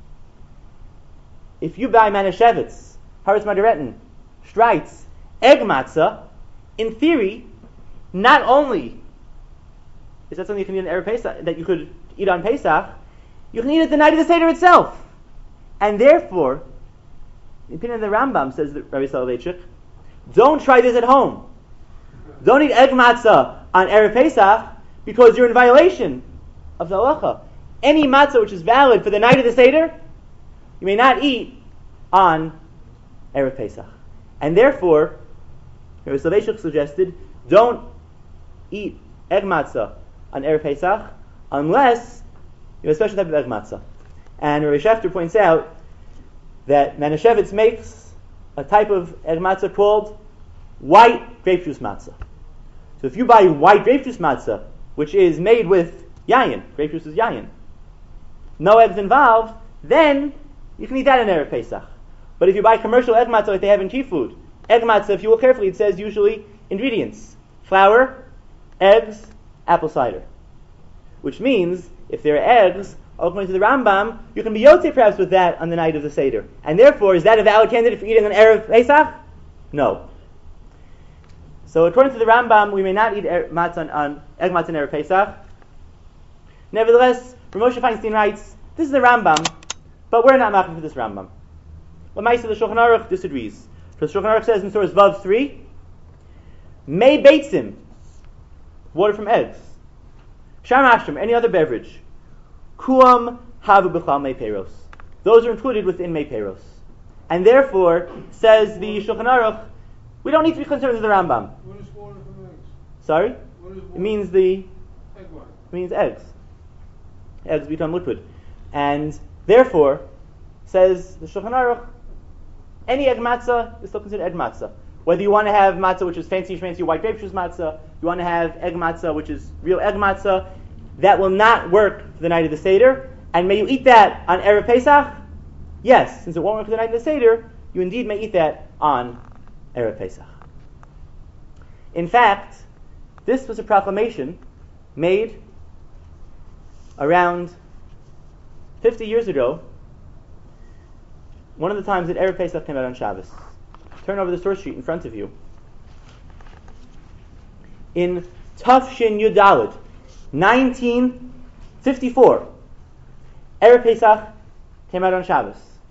if you buy Manischewitz, Haretz Madaretin, Streitz, egg matzah, in theory, not only is that something you can eat on Erev Pesach, that you could eat on Pesach, you can eat it the night of the Seder itself. And therefore, the opinion of the Rambam, says Rabbi Soloveitchik, don't try this at home. Don't eat egg matzah on Erev Pesach because you're in violation of the halacha. Any matzah which is valid for the night of the Seder, you may not eat on Erev Pesach. And therefore, Rabbi Soloveitchik suggested, don't eat egg matzah on Erev Pesach unless you have a special type of egg matzah. And Rabbi Shechter points out that Manischewitz makes a type of egg matzah called white grape juice matzah. So if you buy white grape juice matzah, which is made with yayin, grape juice is yayin, no eggs involved, then you can eat that in Erev Pesach. But if you buy commercial egg matzah like they have in cheap food, egg matzah, if you look carefully, it says usually ingredients: flour, eggs, apple cider. Which means, if there are eggs, according to the Rambam, you can be yotzei perhaps with that on the night of the Seder. And therefore, is that a valid candidate for eating on Erev Pesach? No. So according to the Rambam, we may not eat er, matzah on, on egg matzah on Erev Pesach. Nevertheless, Rav Moshe Feinstein writes, this is the Rambam, but we're not machmir for this Rambam. L'maisa, the Shulchan Aruch disagrees. Because Shulchan Aruch says in source Vav three, Mei Beitzim, water from eggs, Sham Ashram, any other beverage, Kuam Havu B'chal Mei Peros. Those are included within Mei Peros. And therefore, says the Shulchan Aruch, we don't need to be concerned with the Rambam. What is water from eggs? Sorry? What is water? It means the, Egg white. it means eggs. Eggs become liquid. And therefore, says the Shulchan Aruch, any egg matzah is still considered egg matzah. Whether you want to have matzah which is fancy, fancy white grape juice matzah, you want to have egg matzah which is real egg matzah, that will not work for the night of the Seder. And may you eat that on Erev Pesach? Yes, since it won't work for the night of the Seder, you indeed may eat that on Erev Pesach. In fact, this was a proclamation made around fifty years ago, one of the times that Erev Pesach came out on Shabbos. Turn over the source sheet in front of you. In Tafshin Yudalid, nineteen fifty-four, Erev Pesach came out on Shabbos.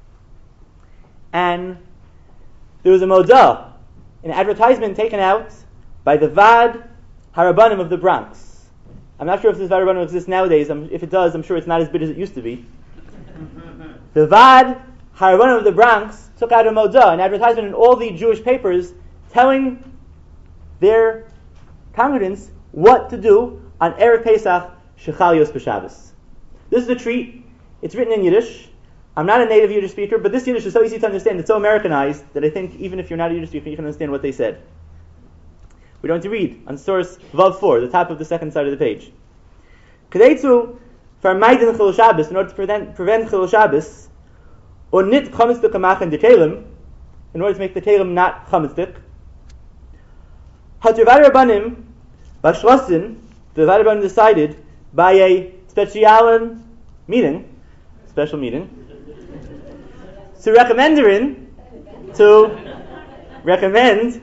And there was a modah, an advertisement taken out by the Vad Harabanim of the Bronx. I'm not sure if this Vad Harabanim exists nowadays. I'm, if it does, I'm sure it's not as big as it used to be. The Vad Harabanim of the Bronx took out a modah, an advertisement in all the Jewish papers, telling their congregants what to do on Erev Pesach Shechal Yos B'Shabbos. This is a treat. It's written in Yiddish. I'm not a native Yiddish speaker, but this Yiddish is so easy to understand. It's so Americanized that I think even if you're not a Yiddish speaker, you can understand what they said. We're going to read on source Vav four, the top of the second side of the page. Kedetzu vermeiden Chilul Shabbos, in order to prevent, prevent Chilul Shabbos, or nit chametzduk amachen de kelim, in order to make the kelim not chametzduk. Hat der Vad Rabbanim beschlossen, the Vad Rabbanim decided by a special meeting, special meeting, to recommend to recommend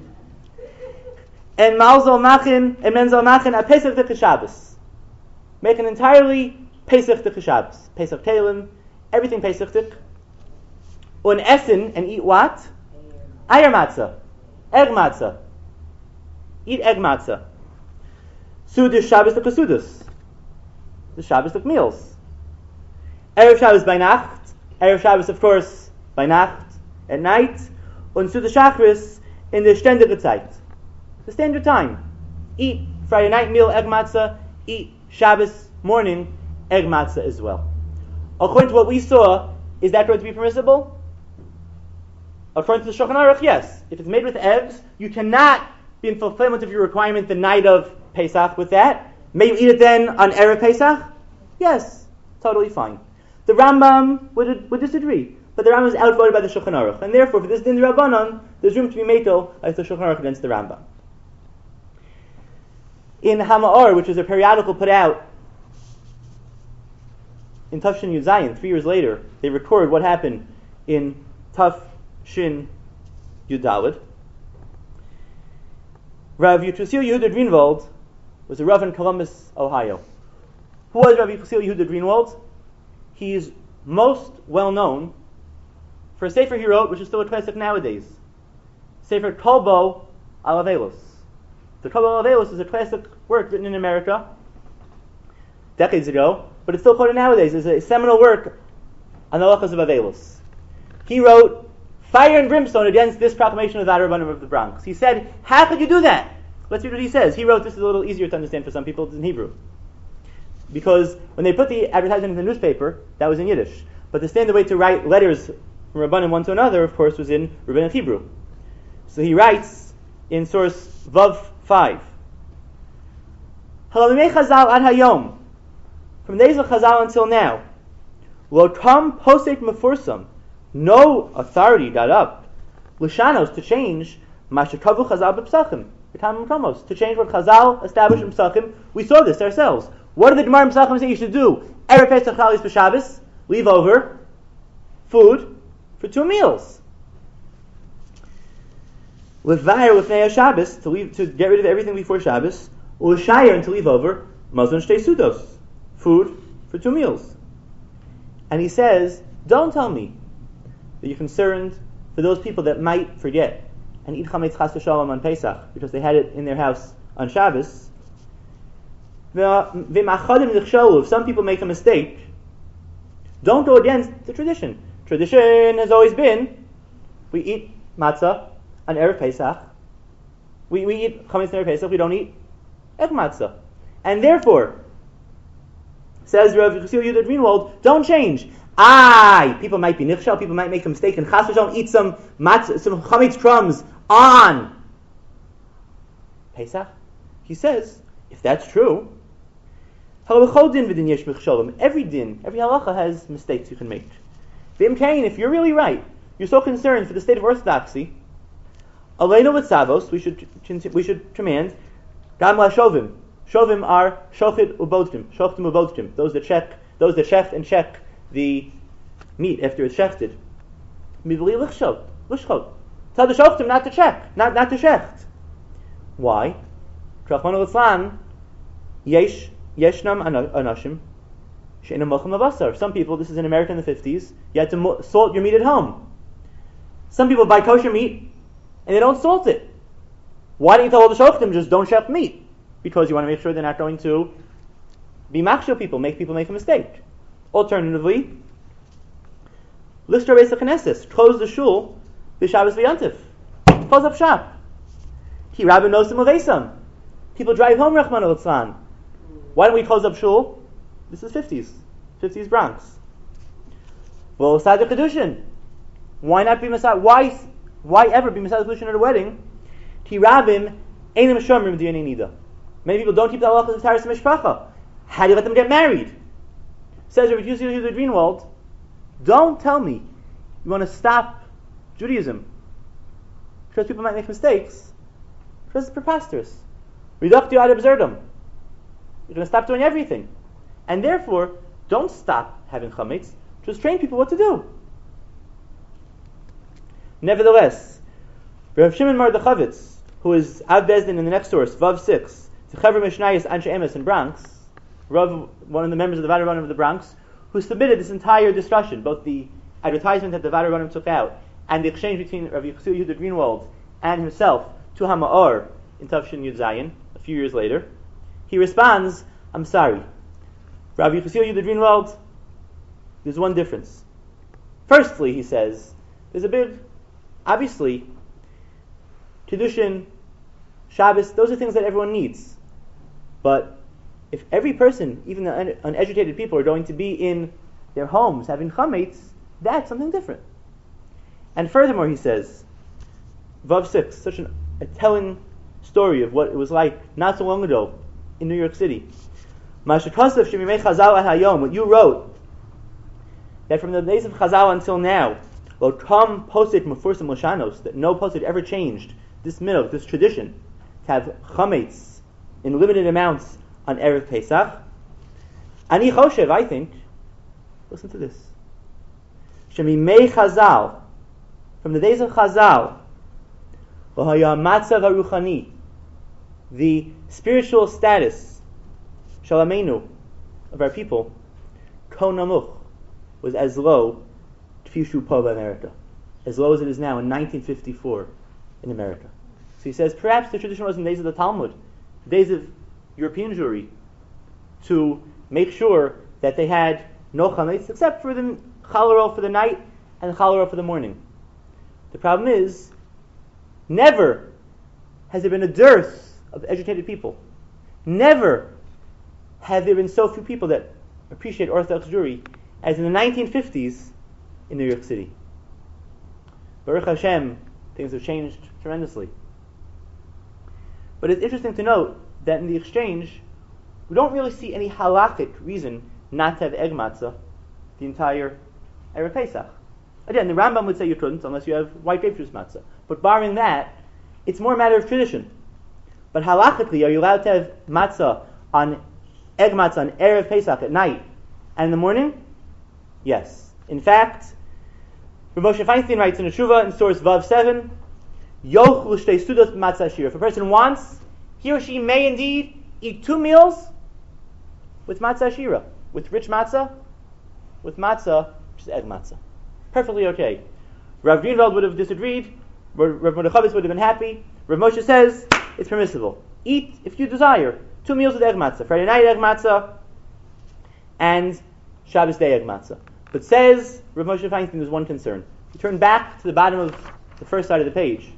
and malzal machin and menzal machin a Pesach de Shabbos. Make an entirely Pesach de Shabbos. Pesach Telim, everything Pesach de. Un essen and eat what? Eier matzah. Egg matzah. Eat egg matzah. Sudas Shabbos de Kasudus. The Shabbos de meals. Erev Shabbos by Nacht. Erev Shabbos, of course, by Nacht, at night. Und Sudas Shachris in the ständige Zeit. The standard time. Eat Friday night meal, egg matzah. Eat Shabbos morning, egg matzah as well. According to what we saw, is that going to be permissible? According to the Shulchan Aruch, yes. If it's made with eggs, you cannot be in fulfillment of your requirement the night of Pesach with that. May you eat it then on Erev Pesach? Yes, totally fine. The Rambam would, would disagree, but the Rambam is outvoted by the Shulchan Aruch, and therefore for this din Rabbanon, there's room to be metel as the Shulchan Aruch against the Rambam. In Hama'or, which is a periodical put out in Tuf Shin Yud Zayin, three years later, they record what happened in Tuf Shin Yud Daled. Rav Yitziel Yehuda Greenwald was a Rav in Columbus, Ohio. Who was Rav Yitziel Yehuda Greenwald? He is most well known for a sefer he wrote, which is still a classic nowadays. Sefer Kolbo Al Avelos. The Kolbo Al Avelos is a classic work written in America decades ago, but it's still quoted nowadays as a seminal work on the halachas of Avelos. He wrote fire and brimstone against this proclamation of the Rabbanim of the Bronx. He said, how could you do that? Let's read what he says. He wrote, this is a little easier to understand for some people, it's in Hebrew. Because when they put the advertisement in the newspaper, that was in Yiddish. But the standard way to write letters from Rabbanim one to another, of course, was in Rabbinic Hebrew. So he writes in source Vav five. Halamimei Chazal ad hayom. From the days of Chazal until now, lo kam posek mefursam. No authority got up, l'shanos, to change, mashakavu Chazal b'psachim, b'tamim kromos, to change what Chazal established in Psachim. We saw this ourselves. What did the Gemara in Psachim say you should do? Erev Pesach Chal Yis B'Shabbos, leave over food for two meals. L'vayir l'fnei Shabbos, to leave, to get rid of everything before Shabbos, u'l'shayir, and to leave over mazon shtei sudos, food for two meals. And he says, don't tell me that you're concerned for those people that might forget and eat chametz chas v'shalom on Pesach because they had it in their house on Shabbos. If some people make a mistake, don't go against the tradition. Tradition has always been we eat matzah on Erev Pesach. We, we eat chametz on Erev Pesach. We don't eat egg matzah. And therefore, says Rav Yitziel Yehuda Greenwald, don't change. Aye, people might be nichshel, people might make a mistake, and chas v'shalom eat some matzah, some chametz crumbs on Pesach. He says, if that's true, every din, every halacha has mistakes you can make. If you're really right, you're so concerned for the state of orthodoxy, aleinu v'tzavos, we should we should command gam la'shovim. Shovim are shochid ubodkim, shochtim ubodkim, those that check, those that shecht and check the meat after it's shechted. Mivli lichshot, lishchot. Tell the shochtim not to check, not not to shecht. Why? Krachmanu l'tzlan, yesh yeshnam anashim She'ena mochel mabasar. Some people, this is in America in the fifties, you had to mo- salt your meat at home. Some people buy kosher meat and they don't salt it. Why don't you tell all the shoftim just don't shech meat? Because you want to make sure they're not going to be makshel people, make people make a mistake. Alternatively, Listra Beis HaKnesses, close the shul b'Shabbos v'Yantif. Close up shop. Ki Rabbi Nosim Avesam. People drive home, Rachman al-Tzlan. Why don't we close up shul? This is fifties. fifties Bronx. Well, Masad Kedushin. Why not be Masad? Why, why ever be Masad Kedushin at a wedding? Ki Rabim Einim Shomrim D'Yanei Nida. Many people don't keep the halachas of Taras Mishpacha. How do you let them get married? Says Rabbi Yossi Yehuda Greenwald, don't tell me you want to stop Judaism because people might make mistakes, because it's preposterous. Reductio ad absurdum. You're going to stop doing everything. And therefore, don't stop having chametz, just train people what to do. Nevertheless, Rav Shimon Mordechovitz, who is Av Bezdin in the next source, Vav six, to Chaver Mishnayos Anshe Emes in Bronx, Rav, one of the members of the Vadaronim of the Bronx, who submitted this entire discussion, both the advertisement that the Vadaronim took out and the exchange between Rav Yossi Yehuda Greenwald and himself to HaMa'or in Tavshin Yud Zayin, a few years later. He responds, I'm sorry, Rav Yossi Yehuda Greenwald, there's one difference. Firstly, he says, there's a big, obviously, Kiddushin, Shabbos, those are things that everyone needs. But if every person, even the un- uneducated people, are going to be in their homes having chametz, that's something different. And furthermore, he says, Vav six, such an, a telling story of what it was like not so long ago in New York City. What you wrote, that from the days of Chazal until now, that no posted ever changed this middle, this tradition, to have chametz in limited amounts on Erev Pesach. Ani choshev, I think, listen to this. Shemimei Chazal, from the days of Chazal, v'haya matzav haruchani, the spiritual status, shalamenu, of our people, ko namuch, was as low, tfishu po America, as low as it is now in nineteen fifty-four in America. So he says, perhaps the tradition was in the days of the Talmud, the days of European Jewry, to make sure that they had no chametz except for the challah for the night and challah for the morning. The problem is, never has there been a dearth of educated people. Never have there been so few people that appreciate Orthodox Jewry as in the nineteen fifties in New York City. Baruch Hashem, things have changed tremendously. But it's interesting to note that in the exchange, we don't really see any halakhic reason not to have egg matzah the entire Erev Pesach. Again, the Rambam would say you couldn't unless you have white grape juice matzah. But barring that, it's more a matter of tradition. But halakhically, are you allowed to have matzah on egg matzah on Erev Pesach at night and in the morning? Yes. In fact, Rav Moshe Feinstein writes in a Shuvah in source Vav seven, Yochlu shtei sudos matzah shira. If a person wants, he or she may indeed eat two meals with matzah shira, with rich matzah, with matzah, which is egg matzah. Perfectly okay. Rav Greenwald would have disagreed. Rav Mordechovitz would have been happy. Rav Moshe says it's permissible. Eat, if you desire, two meals with egg matzah. Friday night egg matzah, and Shabbos day egg matzah. But says Rav Moshe Feinstein, there's one concern. You turn back to the bottom of the first side of the page.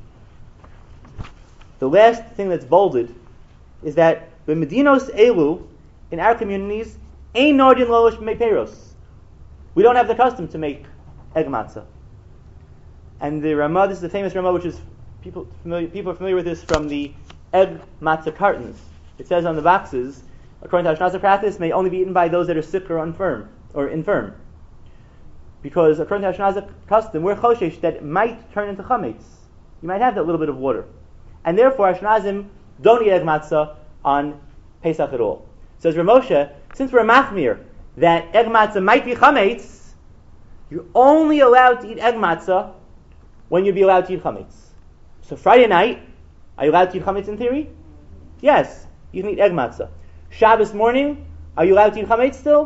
The last thing that's bolded is that the Medinos Elu, in our communities, ain't nordin lolosh meiperos. We don't have the custom to make egg matzah. And the Ramah, this is the famous Ramah, which is people familiar, people are familiar with this from the egg matzah cartons. It says on the boxes, according to Ashkenazim practice, may only be eaten by those that are sick or infirm, or infirm. Because according to Ashkenazim custom, we're choshesh that it might turn into chametz. You might have that little bit of water. And therefore, Ashkenazim don't eat egg matzah on Pesach at all. Says Rav Moshe, since we're machmir that egg matzah might be chametz, you're only allowed to eat egg matzah when you'd be allowed to eat chametz. So Friday night, are you allowed to eat chametz in theory? Yes, you can eat egg matzah. Shabbos morning, are you allowed to eat chametz still?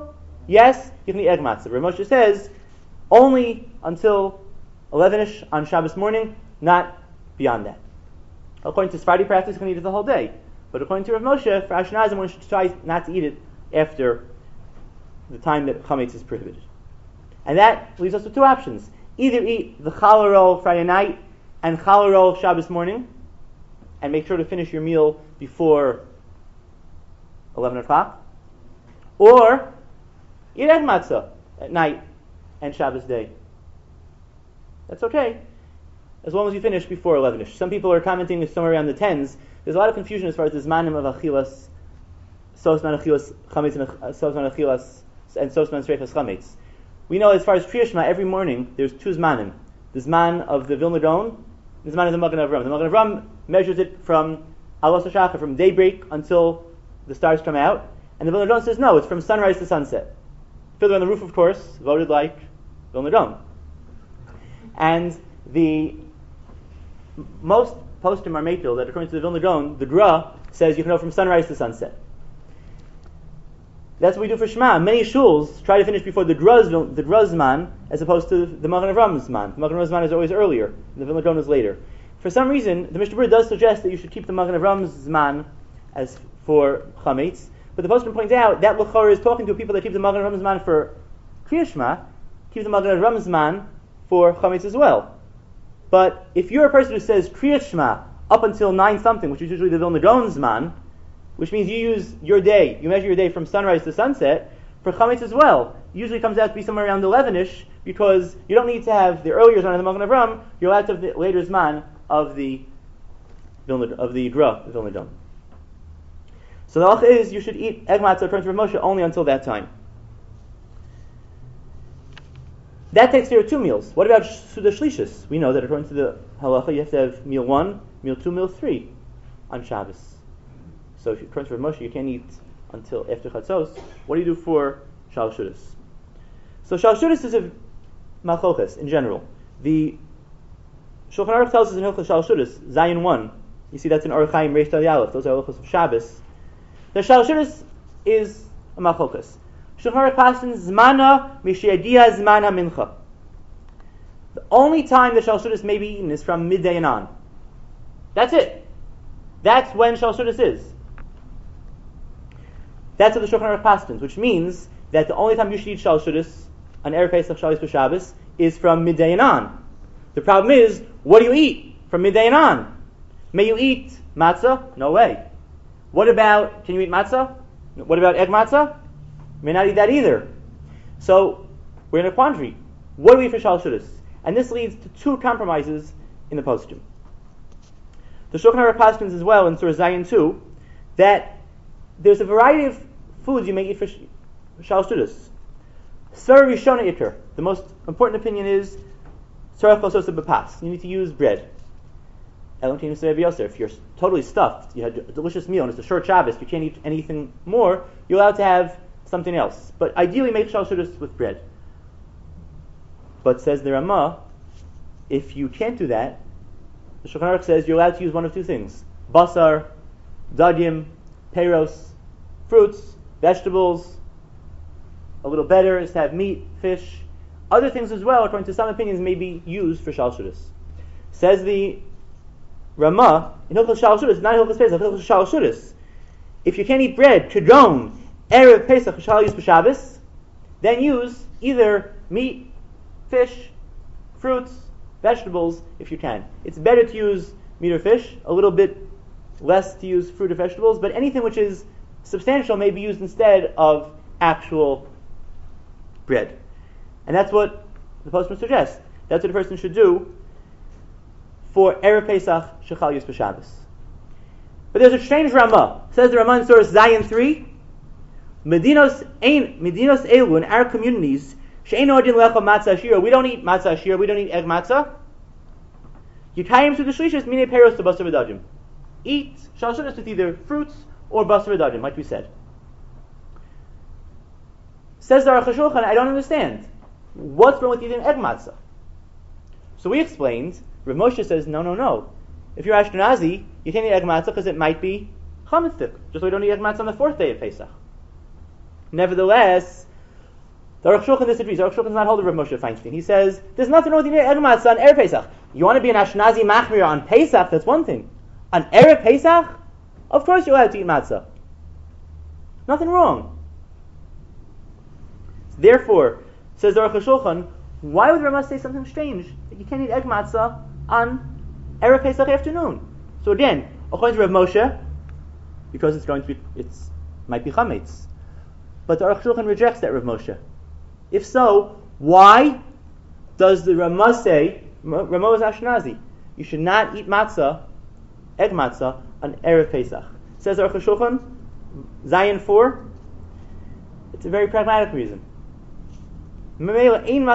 yes, you can eat egg matzah. Rav Moshe says only until eleven-ish on Shabbos morning, not beyond that. According to Sephardi practice, you can eat it the whole day. But according to Rav Moshe, for Ashkenazim, one should try not to eat it after the time that chametz is prohibited. And that leaves us with two options. Either eat the challah roll Friday night and challah roll Shabbos morning, and make sure to finish your meal before eleven o'clock, or eat egg matzah at night and Shabbos day. That's okay, as long as you finish before eleven-ish. Some people are commenting somewhere around the tens. There's a lot of confusion as far as the zmanim of achilas, sosman achilas chametz, and sosman achilas, and sosman sreifas chametz. We know as far as Kriya Shema, every morning there's two zmanim. The zman of the Vilna Gaon, the zman of the Magen Avram. The Magen Avram measures it from alos hashachar, from daybreak until the stars come out. And the Vilna Gaon says no, it's from sunrise to sunset. Fiddler on the Roof, of course, voted like Vilna Gaon. And the most postim are makel that according to the Vilna Gaon, the Gra says you can know from sunrise to sunset. That's what we do for Shema. Many shuls try to finish before the Dra's, the Dra's man, as opposed to the Magen Avram's man. The Magen Avram's man is always earlier, and the Vilna Gaon is later. For some reason, the Mishnah Berurah does suggest that you should keep the Magen Avram's man as for chametz, but the postscript points out that L'chor is talking to people that keep the Magen Avram's man for Kriya Shema, keep the Magen Avram's man for chametz as well. But if you're a person who says Kriya Shema up until nine something, which is usually the Vilna Gaon's man, which means you use your day, you measure your day from sunrise to sunset, for chametz as well. Usually comes out to be somewhere around eleven-ish, because you don't need to have the earlier zman of the Magen Avram, you're allowed to have the later zman of the Vilna, of the Gra, the Vilna Gaon. So the halacha is you should eat egg matzah according to Rav Moshe only until that time. That takes care of two meals. What about Suda Shlishis? We know that according to the halacha you have to have meal one, meal two, meal three on Shabbos. So if you according to Rav Moshe you can't eat until after Chatzos. What do you do for Shal Shudas? So Shal Shudas is a malchoches in general. The Shulchan Aruch tells us in Hilchos Shal Shudas, Zayin one. You see that's in Orach Chaim Reish Tal Yalef. Those are halachos of Shabbos. The Shal Shudas is a malchoches. Shulchan Aruch passes Zmana Mishiadia Zmana Mincha. The only time the Shal Shudas may be eaten is from midday and on. That's it. That's when Shal Shudas is. That's what the Shulchan Aruch passes, which means that the only time you should eat Shal Shudas on Erev Pesach Shabbos Shabbos is from midday and on. The problem is, what do you eat from midday and on? May you eat matzah? No way. What about, can you eat matzah? What about egg matzah? May not eat that either. So, we're in a quandary. What do we eat for Shal Shudas? And this leads to two compromises in the postum. The Shulchan Aruch passes as well in Surah Zayin two that there's a variety of foods you may eat for Shal Shudas. Surah Rishona Ikar. The most important opinion is Surah Chososa B'pas. You need to use bread. If you're totally stuffed, you had a delicious meal, and it's a short Shabbos, you can't eat anything more, you're allowed to have something else. But ideally make Shal Shudas with bread. But says the Ramah, if you can't do that, the Shulchan Aruch says you're allowed to use one of two things. Basar, dagim, peiros, fruits, vegetables. A little better is to have meat, fish. Other things as well, according to some opinions, may be used for Shal Shudas. Says the Ramah, in Hilchos Shal Shudas, not Hilchos Pesach, Hilchos Shal Shudas, if you can't eat bread, kedron, Erev Pesach, Shal Yus B'Shabbos, then use either meat, fish, fruits, vegetables, if you can. It's better to use meat or fish, a little bit less to use fruit or vegetables, but anything which is substantial may be used instead of actual bread. And that's what the postman suggests. That's what a person should do for Erev Pesach Shechal Yus B'Shabbos. But there's a strange Ramah. Says the Ramah in Surah Zayin three, Medinos ein Medinos Elu, in our communities, She'ein odin lecha matzah shira. We don't eat matzah shira. We don't eat egg matzah. Yikayim to the shlishis mine peros to basar v'dadim. Eat Shal Shudas with either fruits or basar v'dadim, like we said. Says the Aruch HaShulchan, I don't understand. What's wrong with eating egg matzah? So we explained. Rav Moshe says, no, no, no. If you're Ashkenazi, you can't eat egg matzah because it might be chametzik. Just like we don't eat egg matzah on the fourth day of Pesach. Nevertheless, The Aruch Shulchan disagrees. The Aruch Shulchan is not holding Rav Moshe Feinstein. He says there's nothing wrong with eating egg matzah on Erev Pesach. You want to be an Ashkenazi machmir on Pesach? That's one thing. On Erev Pesach, of course you're allowed to eat matzah. Nothing wrong. Therefore, says the Aruch Shulchan, why would Rama say something strange that you can't eat egg matzah on Erev Pesach afternoon? So again, according to Rav Moshe, because it's going to be, it's might be chametz, but the Aruch Shulchan rejects that Rav Moshe. If so, why does the Ramah say, Ramah is Ashkenazi, you should not eat matzah, egg matzah, on Erev Pesach? Says Aruch Shulchan, Zion four, it's a very pragmatic reason. Imagine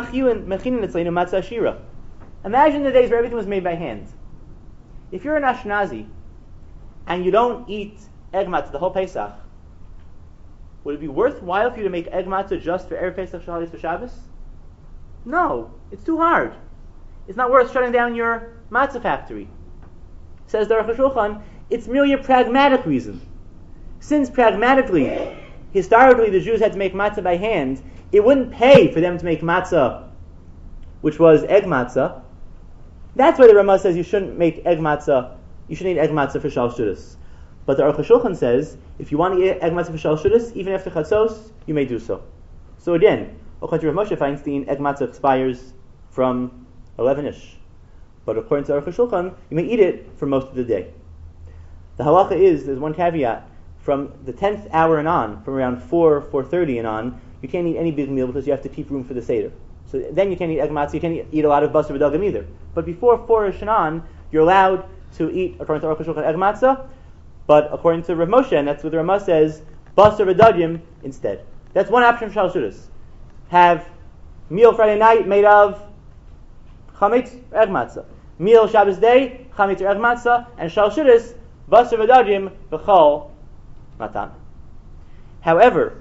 the days where everything was made by hand. If you're an Ashkenazi and you don't eat egg matzah the whole Pesach, would it be worthwhile for you to make egg matzah just for Erev Pesach Shacharis for Shabbos? No, it's too hard. It's not worth shutting down your matzah factory. Says the Aruch Shulchan, it's merely a pragmatic reason. Since pragmatically, historically the Jews had to make matzah by hand, it wouldn't pay for them to make matzah, which was egg matzah. That's why the Ramah says you shouldn't make egg matzah, you shouldn't eat egg matzah for Shal Shudas. But the Aruch Shulchan says, if you want to eat egg matzah for Shal Shudas, even after Chatzos, you may do so. So again, according to Rav Moshe Feinstein, egg matzah expires from eleven-ish. But according to Aruch Shulchan, you may eat it for most of the day. The halacha is, there's one caveat, from the tenth hour and on, from around four, four thirty and on, you can't eat any big meal because you have to keep room for the Seder. So then you can't eat egg matzah, you can't eat, eat a lot of basar v'dagim either. But before four-ish and on, you're allowed to eat, according to Aruch Shulchan, egg matzah, but according to Rav Moshe, and that's what the Ramah says, basar v'dagim instead. That's one option for Shal Shudas. Have meal Friday night made of chametz or egg matzah. Meal Shabbos day, chametz or egg matzah, and Shal Shudas, basar v'dagim v'chol matan. However,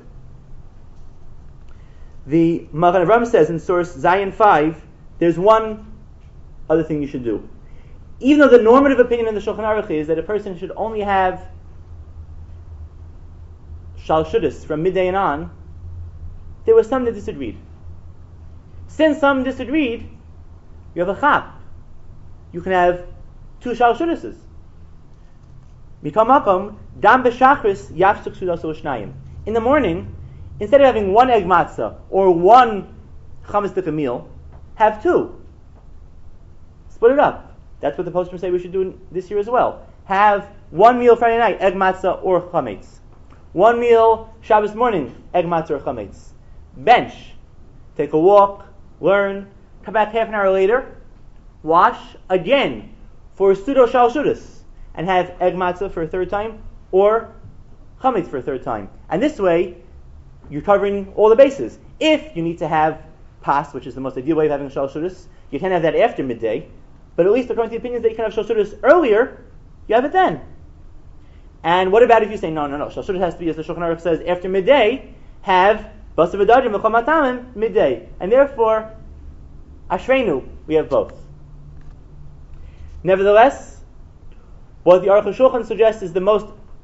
the Magen Avraham says in source Zion five, there's one other thing you should do. Even though the normative opinion in the Shulchan Aruch is that a person should only have Shal Shudas from midday and on, there were some that disagreed. Since some disagreed, you have a chap. You can have two Shal Shudases. Mikam makom, dam b'shachris yafsuk sudaso shnayim. In the morning, instead of having one egg matzah or one chametz dika meal, have two. Split it up. That's what the posters say we should do this year as well. Have one meal Friday night, egg matzah or chametz. One meal Shabbos morning, egg matzah or chametz. Bench. Take a walk, learn, come back half an hour later, wash again for pseudo shal shudas, and have egg matzah for a third time or chametz for a third time. And this way, you're covering all the bases. If you need to have pas, which is the most ideal way of having shal shudas, you can have that after midday. But at least according to the opinions that you can have Shal Shudas earlier, you have it then. And what about if you say, no, no, no, Shal Shudas has to be, as the Shulchan Aruch says, after midday, have Basar V'Dagim V'chol Matamim midday. And therefore, Ashreinu, we have both. Nevertheless, what the Aruch Shulchan suggests is the most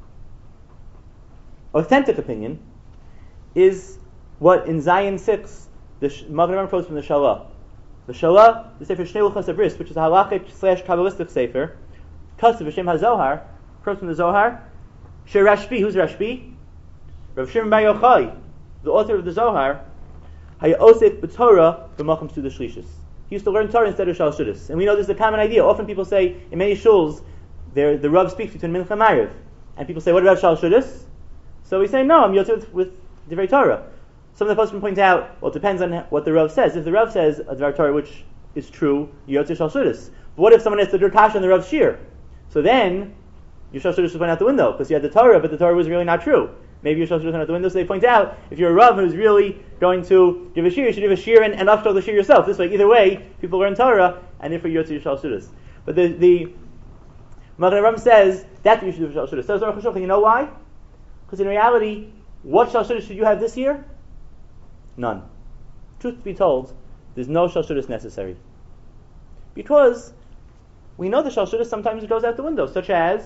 authentic opinion, is what in Zion six, the Magen Avraham quotes from the Shalah. The Shalah, the Sefer Shnei Luchos Abris, which is a halachic slash kabbalistic sefer, Kasav Hashem HaZohar, quotes from the Zohar, She Rashbi, who's Rashbi? Rav Shimon Bar Yochai, the author of the Zohar, Haya Osek B'Torah B'Macham Suda Shlishis. He used to learn Torah instead of Shal Shudas. And we know this is a common idea. Often people say, in many shuls, the Rav speaks between Mincha and Ma'ariv. And people say, what about Shal Shudas? So we say, no, I'm Yotzei with, with Divrei Torah. Some of the poskim point out, well, it depends on what the Rav says. If the Rav says a Dvar Torah which is true, you're Yotzei Shal Shudas. But what if someone has to do Kasha on the Rav's shir? So then, your Shal Shudas went out the window, because you had the Torah, but the Torah was really not true. Maybe your Shal Shudas went out the window, so they point out, if you're a Rav who's really going to give a shir, you should give a shir and, and upshot the shir yourself. This way, either way, people learn Torah, and therefore you're Yotzei Shal Shudas. But the, the Magen Avraham says, that's what you should do for Shal Shudas. Says Aruch HaShulchan, you know why? Because in reality, what Shal Shudas should you have this year? None. Truth to be told, there's no Shal Shudas necessary. Because we know the Shal Shudas sometimes it goes out the window, such as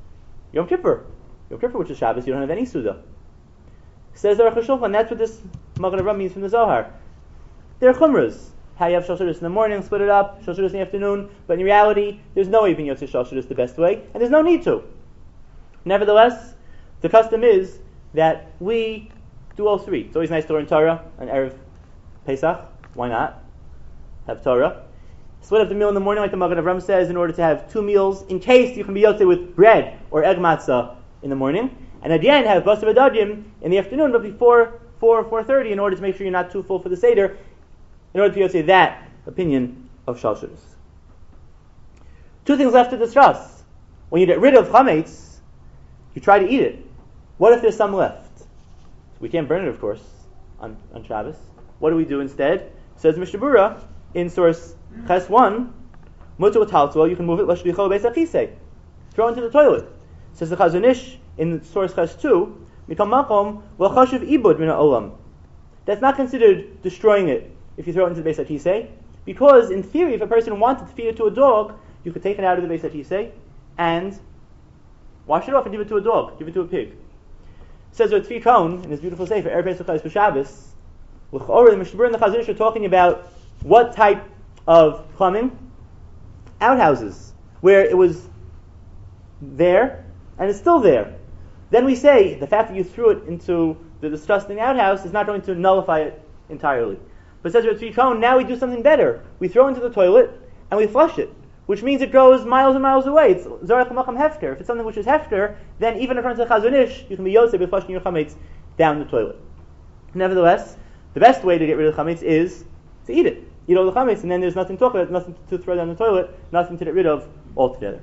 Yom Kippur. Yom Kippur, which is Shabbos, you don't have any Suda. Says the Aruch HaShulchan, that's what this Magen Avraham means from the Zohar. They're chumras. How you have Shal Shaddus in the morning, split it up, Shal Shaddus in the afternoon, but in reality, there's no way you can Yotzei Shal Shaddus the best way, and there's no need to. Nevertheless, the custom is that we do all three. It's always nice to learn Torah on Erev Pesach. Why not? Have Torah. Split up the meal in the morning, like the Magen Avraham says, in order to have two meals, in case you can be Yotzei with bread or egg matzah in the morning, and at the end have Basar V'Dadim in the afternoon, but before four, four thirty, in order to make sure you're not too full for the Seder, in order to be able to say that opinion of Shal Shaddus. Two things left to discuss. When you get rid of chametz, you try to eat it. What if there's some left? We can't burn it, of course, on, on Shabbos. What do we do instead? Says Mishnah Berurah in source Ches one, Mutar Taltzol, you can move it, L'shlicho Beis HaChisei. Throw it into the toilet. Says the Chazon Ish in source Ches two, Mikam Makom, L'chashiv Ibud Min HaOlam. That's not considered destroying it if you throw it into the Beis HaChisei, because in theory, if a person wanted to feed it to a dog, you could take it out of the Beis HaChisei and wash it off and give it to a dog, give it to a pig. It says with Tzvi Cohn in his beautiful sefer Erev Pesach Chayis B'Shabbos, L'chorah, the Mishnah Berurah and the Chazon Ish are talking about what type of plumbing? Outhouses, where it was there and it's still there. Then we say the fact that you threw it into the disgusting outhouse is not going to nullify it entirely. But says with Tzvi Cohn, now we do something better. We throw it into the toilet and we flush it, which means it goes miles and miles away. It's Zarech Makam Hefker. If it's something which is Hefker, then even according to the Chazon Ish, you can be Yosef by flushing your chametz down the toilet. Nevertheless, the best way to get rid of the chametz is to eat it. Eat all the chametz, and then there's nothing to talk about, nothing to throw down the toilet, nothing to get rid of altogether.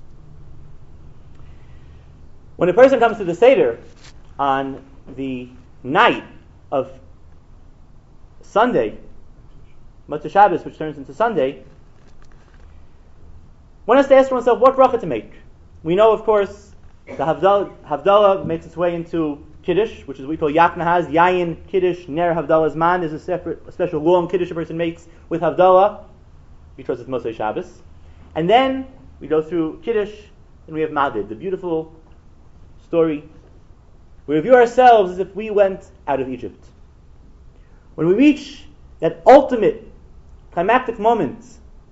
When a person comes to the Seder on the night of Sunday, Motzei Shabbos, which turns into Sunday, one has to ask oneself what bracha to make. We know, of course, the Havdalah, Havdalah makes its way into Kiddush, which is what we call Yak Nahaz, Yayin, Kiddush, Ner Havdalah's Man. There's a separate, a special long Kiddush a person makes with Havdalah, because it's Motzei Shabbos. And then we go through Kiddush, and we have Madid, the beautiful story. We review ourselves as if we went out of Egypt. When we reach that ultimate climactic moment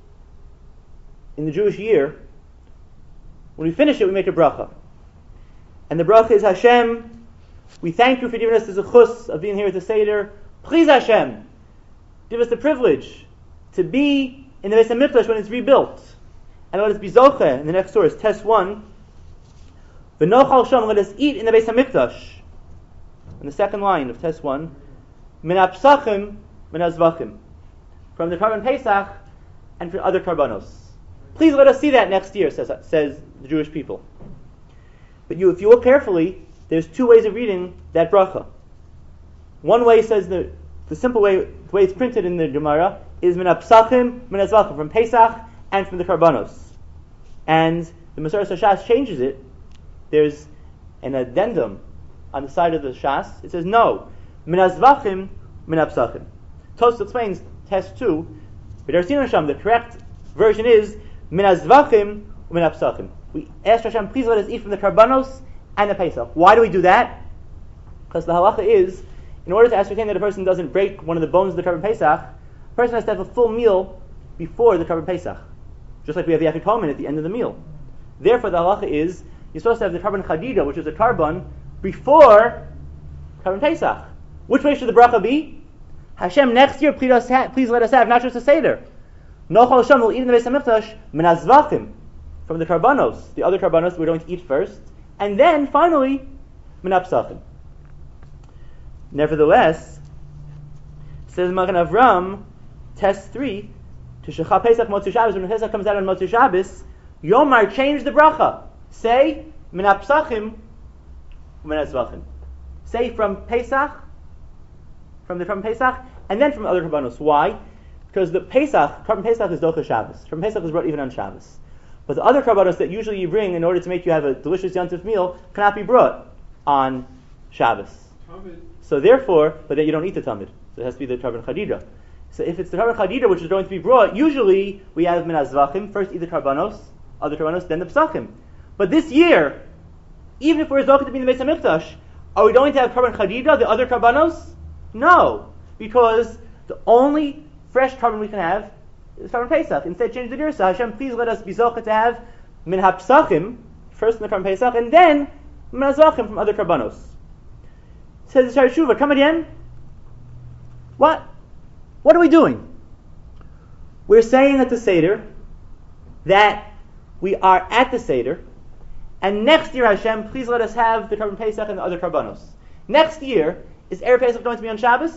in the Jewish year, when we finish it, we make a bracha. And the bracha is Hashem, we thank you for giving us the zechus of being here at the Seder. Please Hashem, give us the privilege to be in the Beis HaMikdash when it's rebuilt. And let us be zocheh in the next source, Tes one. V'nochal sham, let us eat in the Beis HaMikdash. In the second line of Tes one, min hapsachim, min hazvachim, from the Karban Pesach and from other karbanos. Please let us see that next year, says, says the Jewish people. But you, if you look carefully, there's two ways of reading that bracha. One way says the the simple way, the way it's printed in the Gemara is min hapsachim, min hazvachim, from Pesach and from the karbanos. And the Masoras HaShas changes it. There's an addendum on the side of the Shas. It says no, min hazvachim, min hapsachim. Tosfos explains Tes two, but the correct version is min hazvachim, min hapsachim. We ask Hashem, please let us eat from the karbanos and the Pesach. Why do we do that? Because the halacha is, in order to ascertain that a person doesn't break one of the bones of the Karban Pesach, a person has to have a full meal before the Karban Pesach. Just like we have the Afikomen at the end of the meal. Therefore, the halacha is, you're supposed to have the Karban Chadida, which is a carbon, before Karban Pesach. Which way should the bracha be? Hashem, next year, please, us ha- please let us have not just a Seder. Nochal Hashem will eat in the Beis HaMikdash, min hazvachim, from the karbanos, the other karbanos we're going to eat first, and then finally, min hapsachim. Nevertheless, says Magen Avraham, Tes three, to Shecha Pesach Motzei Shabbos, when Pesach comes out on Motzei Shabbos, Yomar, change the bracha. Say, min hapsachim, min hazvachim. Say from Pesach, from the from Pesach, and then from other karbanos. Why? Because the Pesach, Karban Pesach is Docha Shabbos. From Pesach is brought even on Shabbos. But the other karbanos that usually you bring in order to make you have a delicious Yontif meal cannot be brought on Shabbos. Tamid. So therefore, but then you don't eat the Tamid. So it has to be the Karban Chadida. So if it's the Karban Chadida which is going to be brought, usually we have min hazvachim, first eat the karbanos, other karbanos, then the psachim. But this year, even if we're zocheh to be in the Beis HaMikdash, are we going to have Karban Chadida, the other karbanos? No, because the only fresh carbon we can have is carbon Pesach. Instead, change the girsa. Hashem, please let us be zocha to have min hapsachim, first in the carbon Pesach, and then min hazvachim from other karbanos. Says the Shari Shuva, come again. What? What are we doing? We're saying at the Seder that we are at the Seder, and next year, Hashem, please let us have the carbon Pesach and the other karbanos. Next year, is Erev Pesach going to be on Shabbos?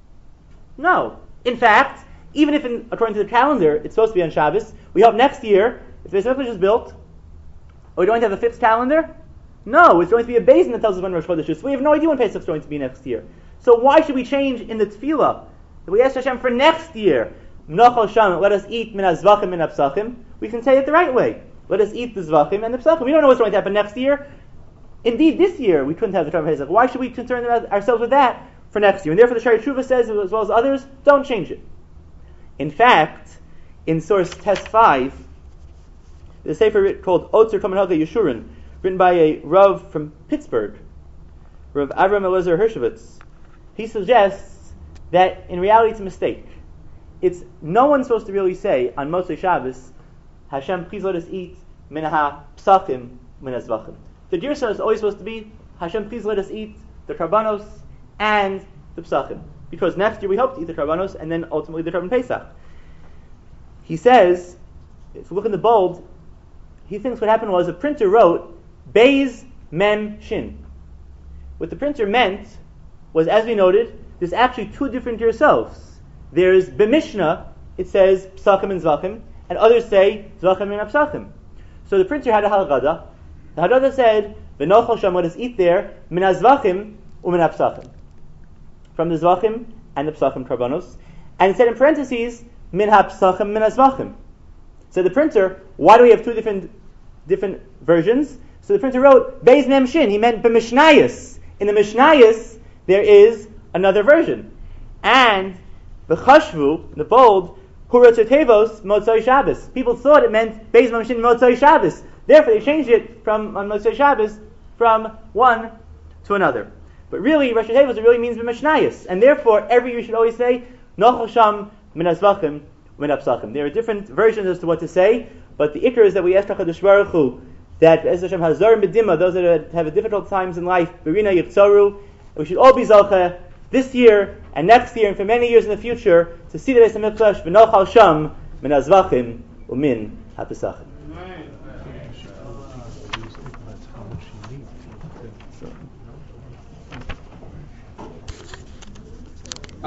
No. In fact, even if in, according to the calendar it's supposed to be on Shabbos, we hope next year, if the Beis Hamikdash is built, are we going to have a fixed calendar? No, it's going to be a Beis Din that tells us when Rosh Chodesh is. So we have no idea when Pesach is going to be next year. So why should we change in the tefillah? If we ask Hashem for next year, Mnochal Sham, let us eat min hazvachim min hapsachim, we can say it the right way. Let us eat the zvachim and the psachim. We don't know what's going to happen next year. Indeed, this year we couldn't have the Carbon Pesach. Why should we concern ourselves with that for next year? And therefore the Shari Tshuva says, as well as others, don't change it. In fact, in source Test five, there's a sefer called Otzer Kamen Haga Yeshurun, written by a Rav from Pittsburgh, Rav Avram Eliezer Hershowitz. He suggests that in reality it's a mistake. It's no one's supposed to really say on Motzei Shabbos, Hashem, please let us eat min ha-psachim min ha-zvachim. The girsa is always supposed to be, Hashem, please let us eat the karbanos and the psachim. Because next year we hope to eat the karbanos and then ultimately the carbon Pesach. He says, if you look in the bold, he thinks what happened was a printer wrote Beis Mem Shin. What the printer meant was, as we noted, there's actually two different girsos. There's B'Mishnah, it says psachim and zvachim, and others say zvachim and psachim. So the printer had a Haggadah. The Haggadah said, V'nochal Sham, let us eat there, min hazvachim u'min hapsachim. From the zvachim and the psachim karbanos. And it said in parentheses, min hapsachim min hazvachim. So the printer, why do we have two different different versions? So the printer wrote, Beis Mem Shin, he meant b'mishnayos. In the mishnayos, there is another version. And b'chashvu, the bold, Huratotevos Motzei Shabbos. People thought it meant Beis Mem Shin Motzei Shabbos. Therefore, they changed it from on Motzei Shabbos from one to another. But really, Rosh Hashanah really means b'mishnayos, and therefore, every year you should always say Nochal Sham min hazvachim min hapsachim. There are different versions as to what to say, but the ikar is that we ask HaKadosh Baruch Hu that as Hashem Hazar Medima, those that have difficult times in life, Berina Yichtzaru, we should all be zalcha this year and next year and for many years in the future to see the Beis Hamikdash v'nochal sham min hazvachim u'min hapesachim.